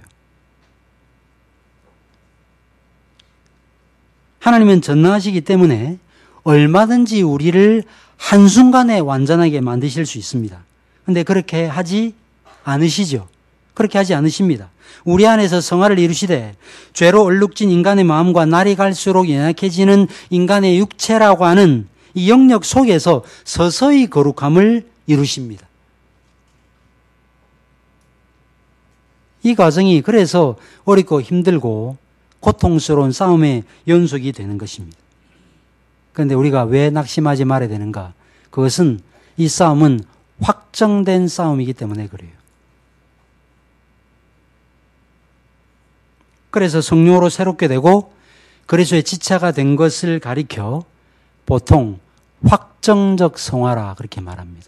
하나님은 전능하시기 때문에 얼마든지 우리를 한순간에 완전하게 만드실 수 있습니다. 그런데 그렇게 하지 않으시죠. 그렇게 하지 않으십니다. 우리 안에서 성화를 이루시되 죄로 얼룩진 인간의 마음과 날이 갈수록 연약해지는 인간의 육체라고 하는 이 영역 속에서 서서히 거룩함을 이루십니다. 이 과정이 그래서 어렵고 힘들고 고통스러운 싸움의 연속이 되는 것입니다. 그런데 우리가 왜 낙심하지 말아야 되는가? 그것은 이 싸움은 확정된 싸움이기 때문에 그래요. 그래서 성령으로 새롭게 되고 그리스도의 지체가 된 것을 가리켜 보통 확정적 성화라 그렇게 말합니다.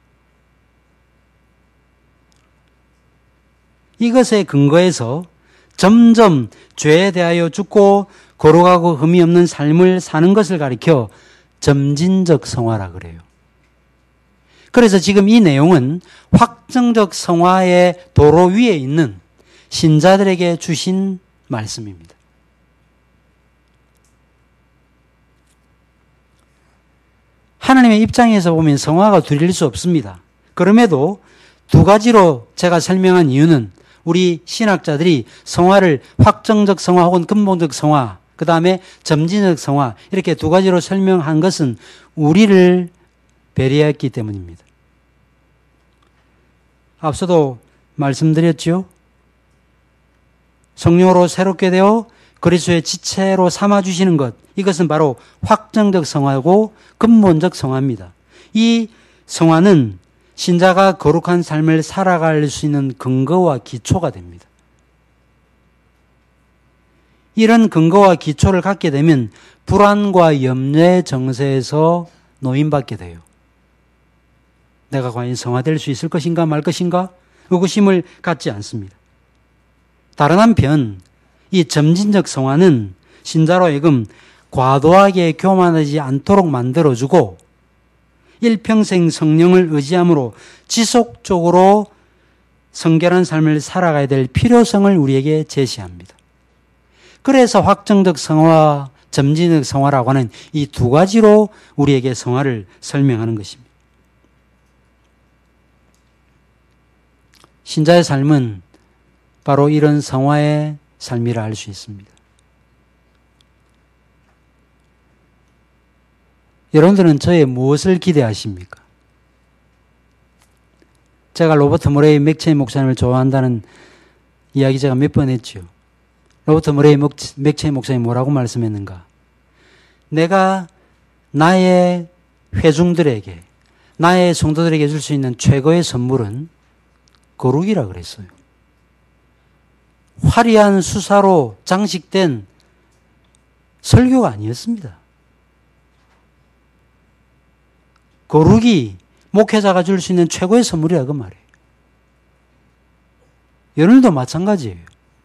이것에 근거해서 점점 죄에 대하여 죽고 거룩하고 흠이 없는 삶을 사는 것을 가리켜 점진적 성화라 그래요. 그래서 지금 이 내용은 확정적 성화의 도로 위에 있는 신자들에게 주신 말씀입니다. 하나님의 입장에서 보면 성화가 둘일 수 없습니다. 그럼에도 두 가지로 제가 설명한 이유는 우리 신학자들이 성화를 확정적 성화 혹은 근본적 성화, 그 다음에 점진적 성화 이렇게 두 가지로 설명한 것은 우리를 배려했기 때문입니다. 앞서도 말씀드렸죠. 성령으로 새롭게 되어 그리스도의 지체로 삼아주시는 것, 이것은 바로 확정적 성화고 근본적 성화입니다. 이 성화는 신자가 거룩한 삶을 살아갈 수 있는 근거와 기초가 됩니다. 이런 근거와 기초를 갖게 되면 불안과 염려의 정세에서 노인받게 돼요. 내가 과연 성화될 수 있을 것인가 말 것인가? 의구심을 갖지 않습니다. 다른 한편 이 점진적 성화는 신자로 하여금 과도하게 교만하지 않도록 만들어주고 일평생 성령을 의지함으로 지속적으로 성결한 삶을 살아가야 될 필요성을 우리에게 제시합니다. 그래서 확정적 성화와 점진적 성화라고 하는 이 두 가지로 우리에게 성화를 설명하는 것입니다. 신자의 삶은 바로 이런 성화의 삶이라 할 수 있습니다. 여러분들은 저의 무엇을 기대하십니까? 제가 로버트 모레이 맥체인 목사님을 좋아한다는 이야기 제가 몇 번 했죠. 로버트 모레이 맥체인 목사님이 뭐라고 말씀했는가? 내가 나의 회중들에게, 나의 성도들에게 줄 수 있는 최고의 선물은 거룩이라 그랬어요. 화려한 수사로 장식된 설교가 아니었습니다. 거룩이 목회자가 줄 수 있는 최고의 선물이라 그 말이에요. 여러분도 마찬가지예요.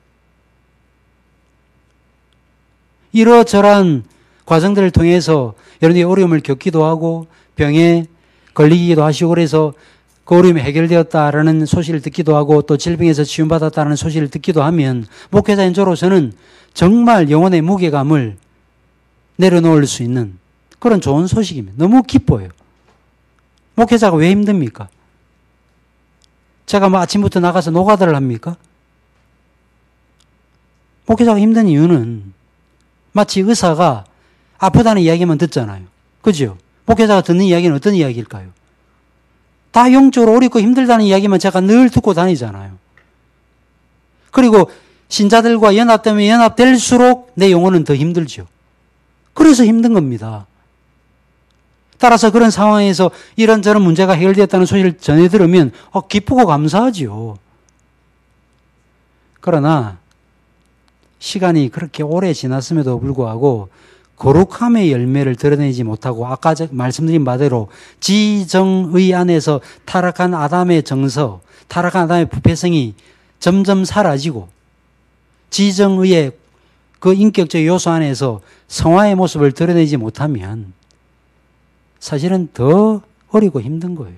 이러저러한 과정들을 통해서 여러분이 어려움을 겪기도 하고 병에 걸리기도 하시고 그래서 그 어려움이 해결되었다라는 소식을 듣기도 하고 또 질병에서 치유받았다는 소식을 듣기도 하면 목회자인 저로서는 정말 영혼의 무게감을 내려놓을 수 있는 그런 좋은 소식입니다. 너무 기뻐요. 목회자가 왜 힘듭니까? 제가 뭐 아침부터 나가서 노가다를 합니까? 목회자가 힘든 이유는 마치 의사가 아프다는 이야기만 듣잖아요. 그죠? 목회자가 듣는 이야기는 어떤 이야기일까요? 다 영적으로 어렵고 힘들다는 이야기만 제가 늘 듣고 다니잖아요. 그리고 신자들과 연합되면 연합될수록 내 영혼은 더 힘들죠. 그래서 힘든 겁니다. 따라서 그런 상황에서 이런저런 문제가 해결되었다는 소식을 전해 들으면 어, 기쁘고 감사하죠. 그러나 시간이 그렇게 오래 지났음에도 불구하고 거룩함의 열매를 드러내지 못하고 아까 말씀드린 바대로 지정의 안에서 타락한 아담의 정서, 타락한 아담의 부패성이 점점 사라지고 지정의의 그 인격적 요소 안에서 성화의 모습을 드러내지 못하면 사실은 더 어리고 힘든 거예요.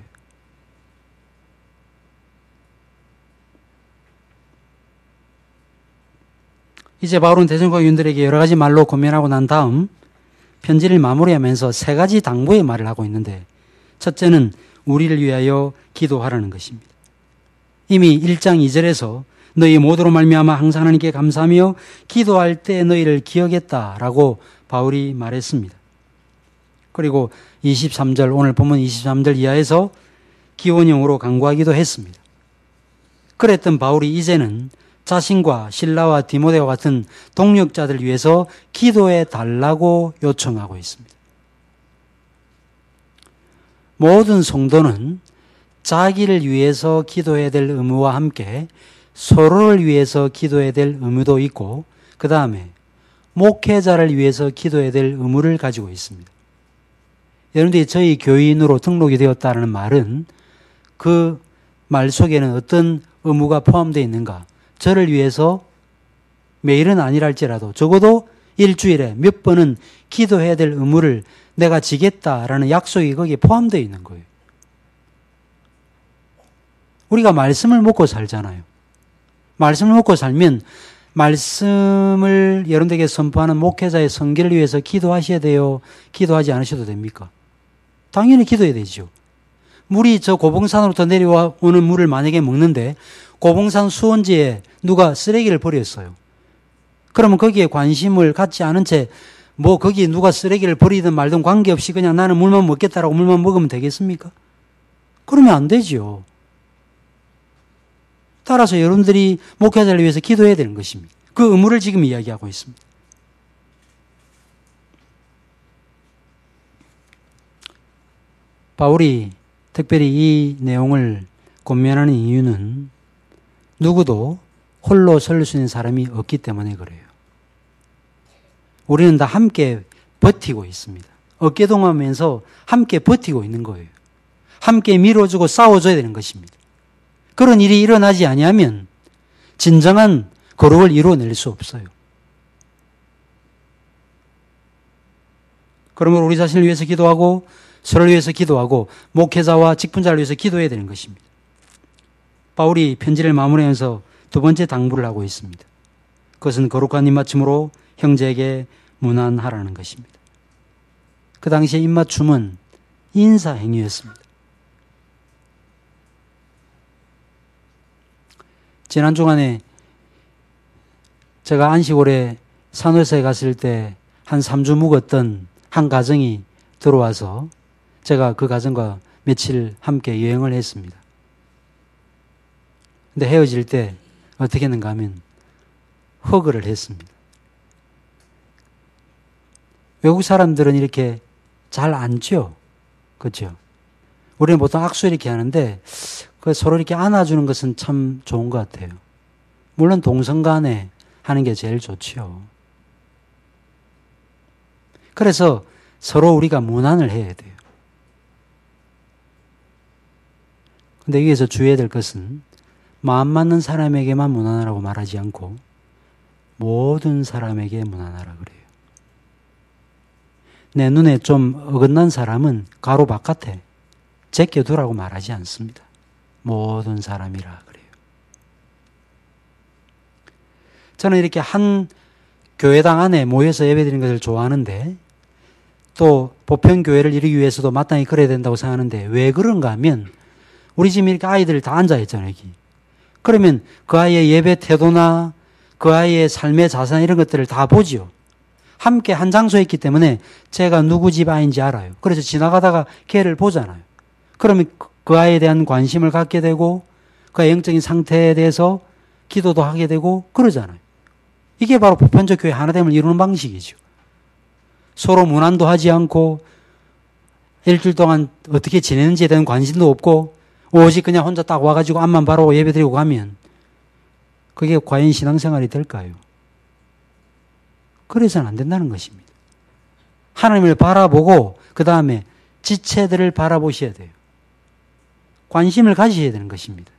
이제 바울은 대성과 유인들에게 여러 가지 말로 고민하고 난 다음 편지를 마무리하면서 세 가지 당부의 말을 하고 있는데 첫째는 우리를 위하여 기도하라는 것입니다. 이미 일 장 이 절에서 너희 모두로 말미암아 항상 하나님께 감사하며 기도할 때 너희를 기억했다라고 바울이 말했습니다. 그리고 이십삼 절 오늘 본문 이십삼 절 이하에서 기원형으로 간구하기도 했습니다. 그랬던 바울이 이제는 자신과 실라와 디모데와 같은 동역자들을 위해서 기도해 달라고 요청하고 있습니다. 모든 성도는 자기를 위해서 기도해야 될 의무와 함께 서로를 위해서 기도해야 될 의무도 있고, 그 다음에 목회자를 위해서 기도해야 될 의무를 가지고 있습니다. 여러분들이 저희 교인으로 등록이 되었다는 말은 그 말 속에는 어떤 의무가 포함되어 있는가? 저를 위해서 매일은 아니랄지라도 적어도 일주일에 몇 번은 기도해야 될 의무를 내가 지겠다라는 약속이 거기에 포함되어 있는 거예요. 우리가 말씀을 먹고 살잖아요. 말씀을 먹고 살면 말씀을 여러분들에게 선포하는 목회자의 성기를 위해서 기도하셔야 돼요? 기도하지 않으셔도 됩니까? 당연히 기도해야 되죠. 물이 저 고봉산으로부터 내려오는 물을 만약에 먹는데 고봉산 수원지에 누가 쓰레기를 버렸어요. 그러면 거기에 관심을 갖지 않은 채 뭐 거기 누가 쓰레기를 버리든 말든 관계없이 그냥 나는 물만 먹겠다라고 물만 먹으면 되겠습니까? 그러면 안 되죠. 따라서 여러분들이 목회자를 위해서 기도해야 되는 것입니다. 그 의무를 지금 이야기하고 있습니다. 바울이 특별히 이 내용을 권면하는 이유는 누구도 홀로 설 수 있는 사람이 없기 때문에 그래요. 우리는 다 함께 버티고 있습니다. 어깨동무하면서 함께 버티고 있는 거예요. 함께 밀어주고 싸워줘야 되는 것입니다. 그런 일이 일어나지 아니하면 진정한 거룩을 이루어낼 수 없어요. 그러므로 우리 자신을 위해서 기도하고 서로를 위해서 기도하고 목회자와 직분자를 위해서 기도해야 되는 것입니다. 바울이 편지를 마무리하면서 두 번째 당부를 하고 있습니다. 그것은 거룩한 입맞춤으로 형제에게 문안하라는 것입니다. 그 당시에 입맞춤은 인사행위였습니다. 지난 주간에 제가 안식월에 산호세에 갔을 때 한 삼 주 묵었던 한 가정이 들어와서 제가 그 가정과 며칠 함께 여행을 했습니다. 근데 헤어질 때 어떻게 했는가 하면 허그를 했습니다. 외국 사람들은 이렇게 잘 안죠? 그렇죠? 우리는 보통 악수 이렇게 하는데 그 서로 이렇게 안아주는 것은 참 좋은 것 같아요. 물론 동성 간에 하는 게 제일 좋죠. 그래서 서로 우리가 문안을 해야 돼요. 근데 여기에서 주의해야 될 것은 마음 맞는 사람에게만 문안하라고 말하지 않고 모든 사람에게 문안하라 그래요. 내 눈에 좀 어긋난 사람은 가로 바깥에 제껴두라고 말하지 않습니다. 모든 사람이라 그래요. 저는 이렇게 한 교회당 안에 모여서 예배드리는 것을 좋아하는데 또 보편교회를 이루기 위해서도 마땅히 그래야 된다고 생각하는데 왜 그런가 하면 우리 지금 이렇게 아이들 다 앉아있잖아요. 여기. 그러면 그 아이의 예배 태도나 그 아이의 삶의 자산 이런 것들을 다 보지요. 함께 한 장소에 있기 때문에 제가 누구 집 아이인지 알아요. 그래서 지나가다가 걔를 보잖아요. 그러면 그 아이에 대한 관심을 갖게 되고 그의 영적인 상태에 대해서 기도도 하게 되고 그러잖아요. 이게 바로 보편적 교회 하나됨을 이루는 방식이죠. 서로 문안도 하지 않고 일주일 동안 어떻게 지내는지에 대한 관심도 없고 오직 그냥 혼자 딱 와가지고 앞만 바라보고 예배드리고 가면 그게 과연 신앙생활이 될까요? 그래서는 안 된다는 것입니다. 하나님을 바라보고 그 다음에 지체들을 바라보셔야 돼요. 관심을 가지셔야 되는 것입니다.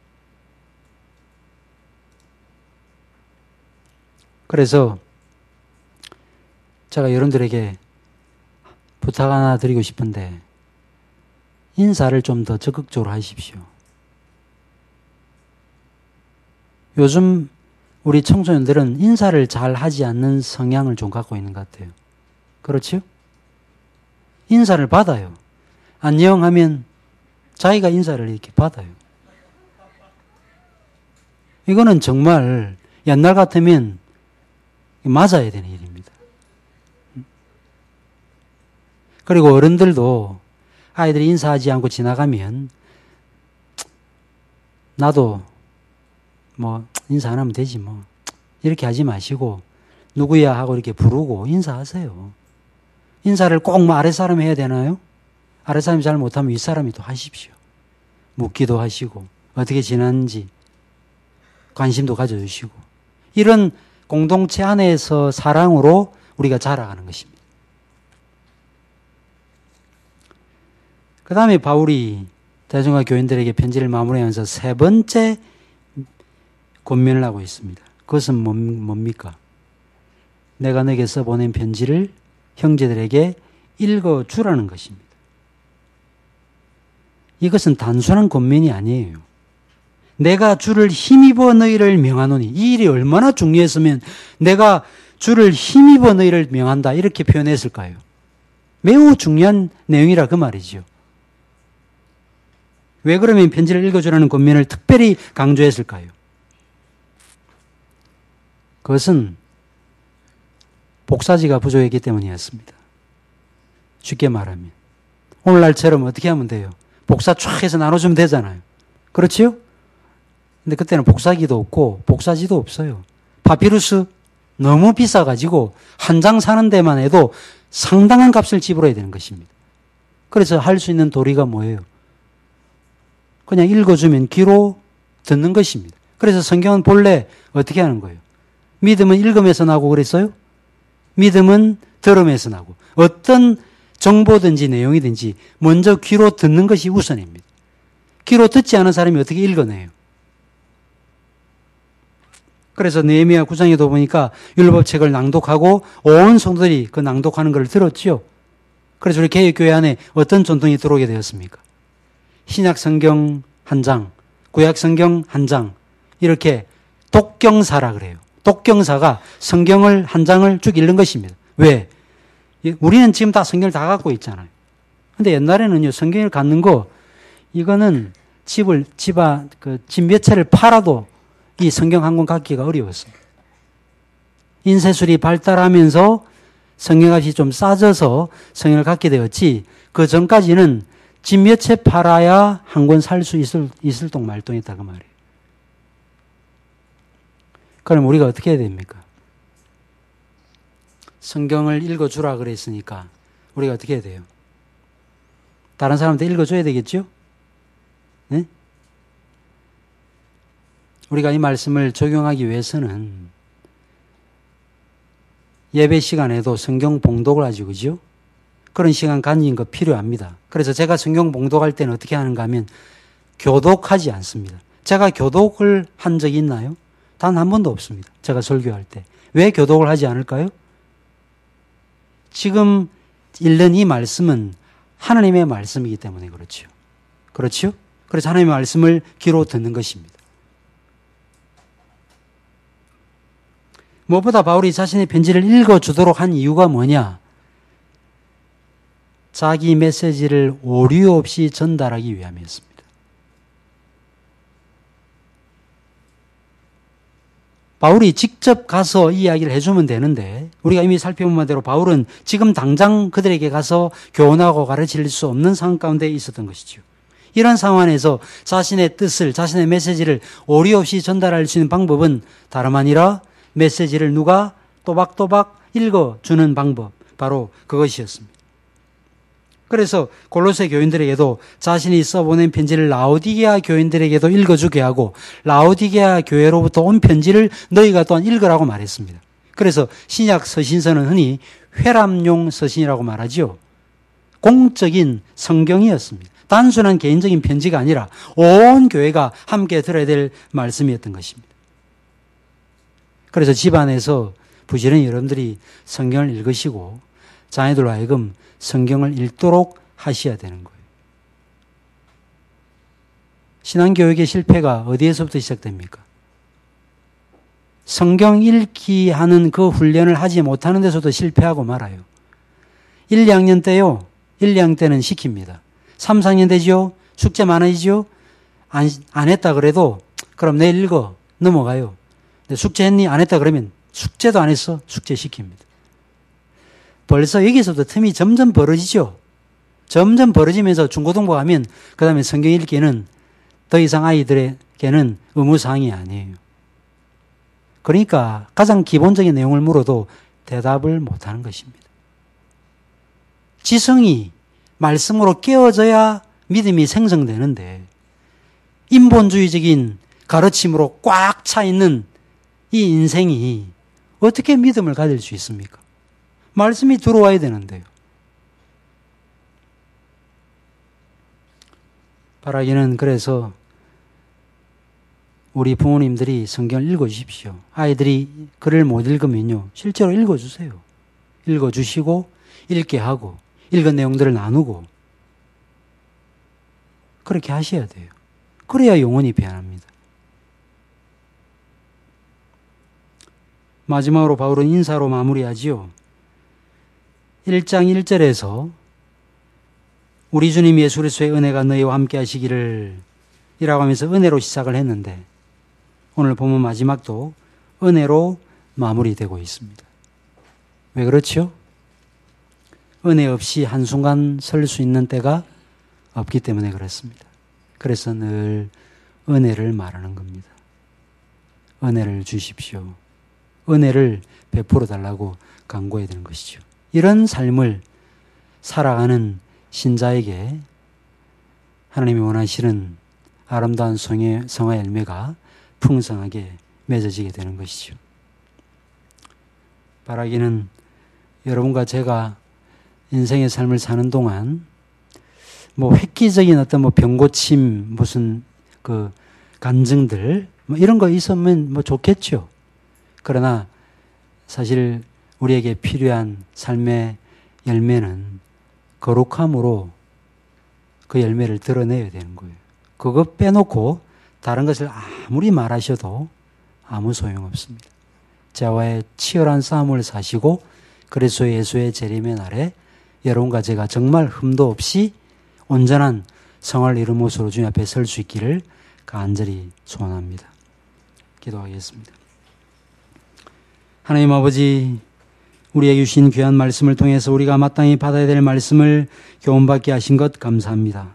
그래서 제가 여러분들에게 부탁 하나 드리고 싶은데 인사를 좀 더 적극적으로 하십시오. 요즘 우리 청소년들은 인사를 잘 하지 않는 성향을 좀 갖고 있는 것 같아요. 그렇죠? 인사를 받아요. 안녕 하면 자기가 인사를 이렇게 받아요. 이거는 정말 옛날 같으면 맞아야 되는 일입니다. 그리고 어른들도 아이들이 인사하지 않고 지나가면 나도 뭐 인사 안 하면 되지 뭐. 이렇게 하지 마시고 누구야 하고 이렇게 부르고 인사하세요. 인사를 꼭 뭐 아랫사람이 해야 되나요? 아랫사람이 잘 못하면 윗사람이 또 하십시오. 묻기도 하시고 어떻게 지났는지 관심도 가져주시고 이런 공동체 안에서 사랑으로 우리가 자라가는 것입니다. 그 다음에 바울이 대중과 교인들에게 편지를 마무리하면서 세 번째 권면을 하고 있습니다. 그것은 뭡니까? 내가 내게 써보낸 편지를 형제들에게 읽어주라는 것입니다. 이것은 단순한 권면이 아니에요. 내가 주를 힘입어 너희를 명하노니 이 일이 얼마나 중요했으면 내가 주를 힘입어 너희를 명한다 이렇게 표현했을까요? 매우 중요한 내용이라 그 말이죠. 왜 그러면 편지를 읽어주라는 권면을 특별히 강조했을까요? 그것은 복사지가 부족했기 때문이었습니다. 쉽게 말하면 오늘날처럼 어떻게 하면 돼요? 복사 쫙 해서 나눠주면 되잖아요. 그렇지요? 근데 그때는 복사기도 없고 복사지도 없어요. 파피루스 너무 비싸가지고 한 장 사는 데만 해도 상당한 값을 지불해야 되는 것입니다. 그래서 할 수 있는 도리가 뭐예요? 그냥 읽어주면 귀로 듣는 것입니다. 그래서 성경은 본래 어떻게 하는 거예요? 믿음은 읽음에서 나고 그랬어요? 믿음은 들음에서 나고 어떤 정보든지 내용이든지 먼저 귀로 듣는 것이 우선입니다. 귀로 듣지 않은 사람이 어떻게 읽어내요? 그래서 느헤미야 구 장에도 보니까 율법책을 낭독하고 온 성도들이 그 낭독하는 걸 들었지요. 그래서 우리 개혁교회 안에 어떤 전통이 들어오게 되었습니까? 신약 성경 한 장, 구약 성경 한 장 이렇게 독경사라 그래요. 독경사가 성경을 한 장을 쭉 읽는 것입니다. 왜? 우리는 지금 다 성경을 다 갖고 있잖아요. 근데 옛날에는요, 성경을 갖는 거, 이거는 집을, 집아, 그, 집 몇 채를 팔아도 이 성경 한 권 갖기가 어려웠어요. 인쇄술이 발달하면서 성경값이 좀 싸져서 성경을 갖게 되었지, 그 전까지는 집 몇 채 팔아야 한 권 살 수 있을, 있을 동 말동했다, 그 말이에요. 그럼 우리가 어떻게 해야 됩니까? 성경을 읽어주라 그랬으니까 우리가 어떻게 해야 돼요? 다른 사람한테 읽어줘야 되겠죠? 네? 우리가 이 말씀을 적용하기 위해서는 예배 시간에도 성경 봉독을 하죠, 그죠? 그런 시간 가진 거 필요합니다. 그래서 제가 성경 봉독할 때는 어떻게 하는가 하면 교독하지 않습니다. 제가 교독을 한 적이 있나요? 단 한 번도 없습니다. 제가 설교할 때. 왜 교독을 하지 않을까요? 지금 읽는 이 말씀은 하나님의 말씀이기 때문에 그렇죠. 그렇죠? 그래서 하나님의 말씀을 귀로 듣는 것입니다. 무엇보다 바울이 자신의 편지를 읽어주도록 한 이유가 뭐냐? 자기 메시지를 오류 없이 전달하기 위함이었습니다. 바울이 직접 가서 이야기를 해주면 되는데 우리가 이미 살펴본 바대로 바울은 지금 당장 그들에게 가서 교훈하고 가르칠 수 없는 상황 가운데 있었던 것이죠. 이런 상황에서 자신의 뜻을, 자신의 메시지를 오류 없이 전달할 수 있는 방법은 다름 아니라 메시지를 누가 또박또박 읽어주는 방법, 바로 그것이었습니다. 그래서 골로새 교인들에게도 자신이 써보낸 편지를 라오디게아 교인들에게도 읽어주게 하고 라오디게아 교회로부터 온 편지를 너희가 또한 읽으라고 말했습니다. 그래서 신약 서신서는 흔히 회람용 서신이라고 말하죠. 공적인 성경이었습니다. 단순한 개인적인 편지가 아니라 온 교회가 함께 들어야 될 말씀이었던 것입니다. 그래서 집안에서 부지런히 여러분들이 성경을 읽으시고 자녀들로 하여금 성경을 읽도록 하셔야 되는 거예요. 신앙교육의 실패가 어디에서부터 시작됩니까? 성경 읽기 하는 그 훈련을 하지 못하는 데서도 실패하고 말아요. 일, 이 학년 때요. 일, 이 학년 때는 시킵니다. 삼, 사 학년 되죠? 숙제 많아지죠? 안, 안 했다 그래도 그럼 내일 읽어. 넘어가요. 근데 숙제 했니? 안 했다 그러면 숙제도 안 했어. 숙제 시킵니다. 벌써 여기서부터 틈이 점점 벌어지죠. 점점 벌어지면서 중고등부 가면 그 다음에 성경 읽기는 더 이상 아이들에게는 의무사항이 아니에요. 그러니까 가장 기본적인 내용을 물어도 대답을 못하는 것입니다. 지성이 말씀으로 깨어져야 믿음이 생성되는데 인본주의적인 가르침으로 꽉 차 있는 이 인생이 어떻게 믿음을 가질 수 있습니까? 말씀이 들어와야 되는데요. 바라기는 그래서 우리 부모님들이 성경을 읽어주십시오. 아이들이 글을 못 읽으면요, 실제로 읽어주세요. 읽어주시고 읽게 하고 읽은 내용들을 나누고 그렇게 하셔야 돼요. 그래야 영혼이 변합니다. 마지막으로 바울은 인사로 마무리하지요. 일 장 일 절에서 우리 주님 예수 그리스도의 은혜가 너희와 함께 하시기를 이라고 하면서 은혜로 시작을 했는데 오늘 본문 마지막도 은혜로 마무리되고 있습니다. 왜 그렇죠? 은혜 없이 한순간 설 수 있는 때가 없기 때문에 그렇습니다. 그래서 늘 은혜를 말하는 겁니다. 은혜를 주십시오. 은혜를 베풀어 달라고 간구해야 되는 것이죠. 이런 삶을 살아가는 신자에게 하나님이 원하시는 아름다운 성의, 성화 열매가 풍성하게 맺어지게 되는 것이죠. 바라기는 여러분과 제가 인생의 삶을 사는 동안 뭐 획기적인 어떤 뭐 병고침 무슨 그 간증들 뭐 이런 거 있으면 뭐 좋겠죠. 그러나 사실 우리에게 필요한 삶의 열매는 거룩함으로 그 열매를 드러내야 되는 거예요. 그거 빼놓고 다른 것을 아무리 말하셔도 아무 소용없습니다. 저와의 치열한 싸움을 사시고 그리스도 예수의 재림의 날에 여러분과 제가 정말 흠도 없이 온전한 성을 이룬 모습으로 주님 앞에 설 수 있기를 간절히 소원합니다. 기도하겠습니다. 하나님 아버지, 우리에게 주신 귀한 말씀을 통해서 우리가 마땅히 받아야 될 말씀을 교훈받게 하신 것 감사합니다.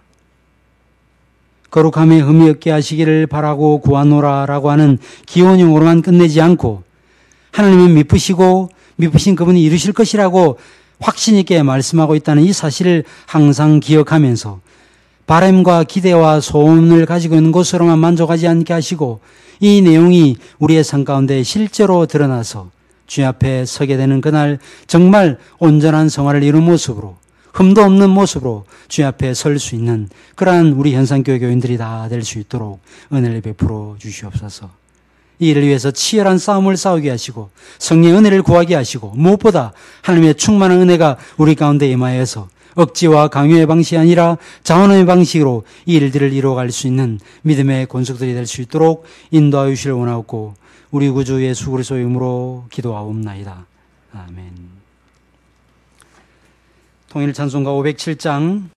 거룩함에 흠이 없게 하시기를 바라고 구하노라라고 하는 기원용으로만 끝내지 않고 하나님은 미쁘시고 미쁘신 그분이 이루실 것이라고 확신 있게 말씀하고 있다는 이 사실을 항상 기억하면서 바람과 기대와 소원을 가지고 있는 것으로만 만족하지 않게 하시고 이 내용이 우리의 삶 가운데 실제로 드러나서 주님 앞에 서게 되는 그날 정말 온전한 성화를 이룬 모습으로 흠도 없는 모습으로 주님 앞에 설 수 있는 그러한 우리 현상교회 교인들이 다 될 수 있도록 은혜를 베풀어 주시옵소서. 이 일을 위해서 치열한 싸움을 싸우게 하시고 성령의 은혜를 구하게 하시고 무엇보다 하나님의 충만한 은혜가 우리 가운데 임하여서 억지와 강요의 방식이 아니라 자원의 방식으로 이 일들을 이루어갈 수 있는 믿음의 권속들이 될 수 있도록 인도하여 주시길 원하옵고 우리 구주 예수 그리스도의 이름으로 기도하옵나이다. 아멘. 통일 찬송가 오백칠 장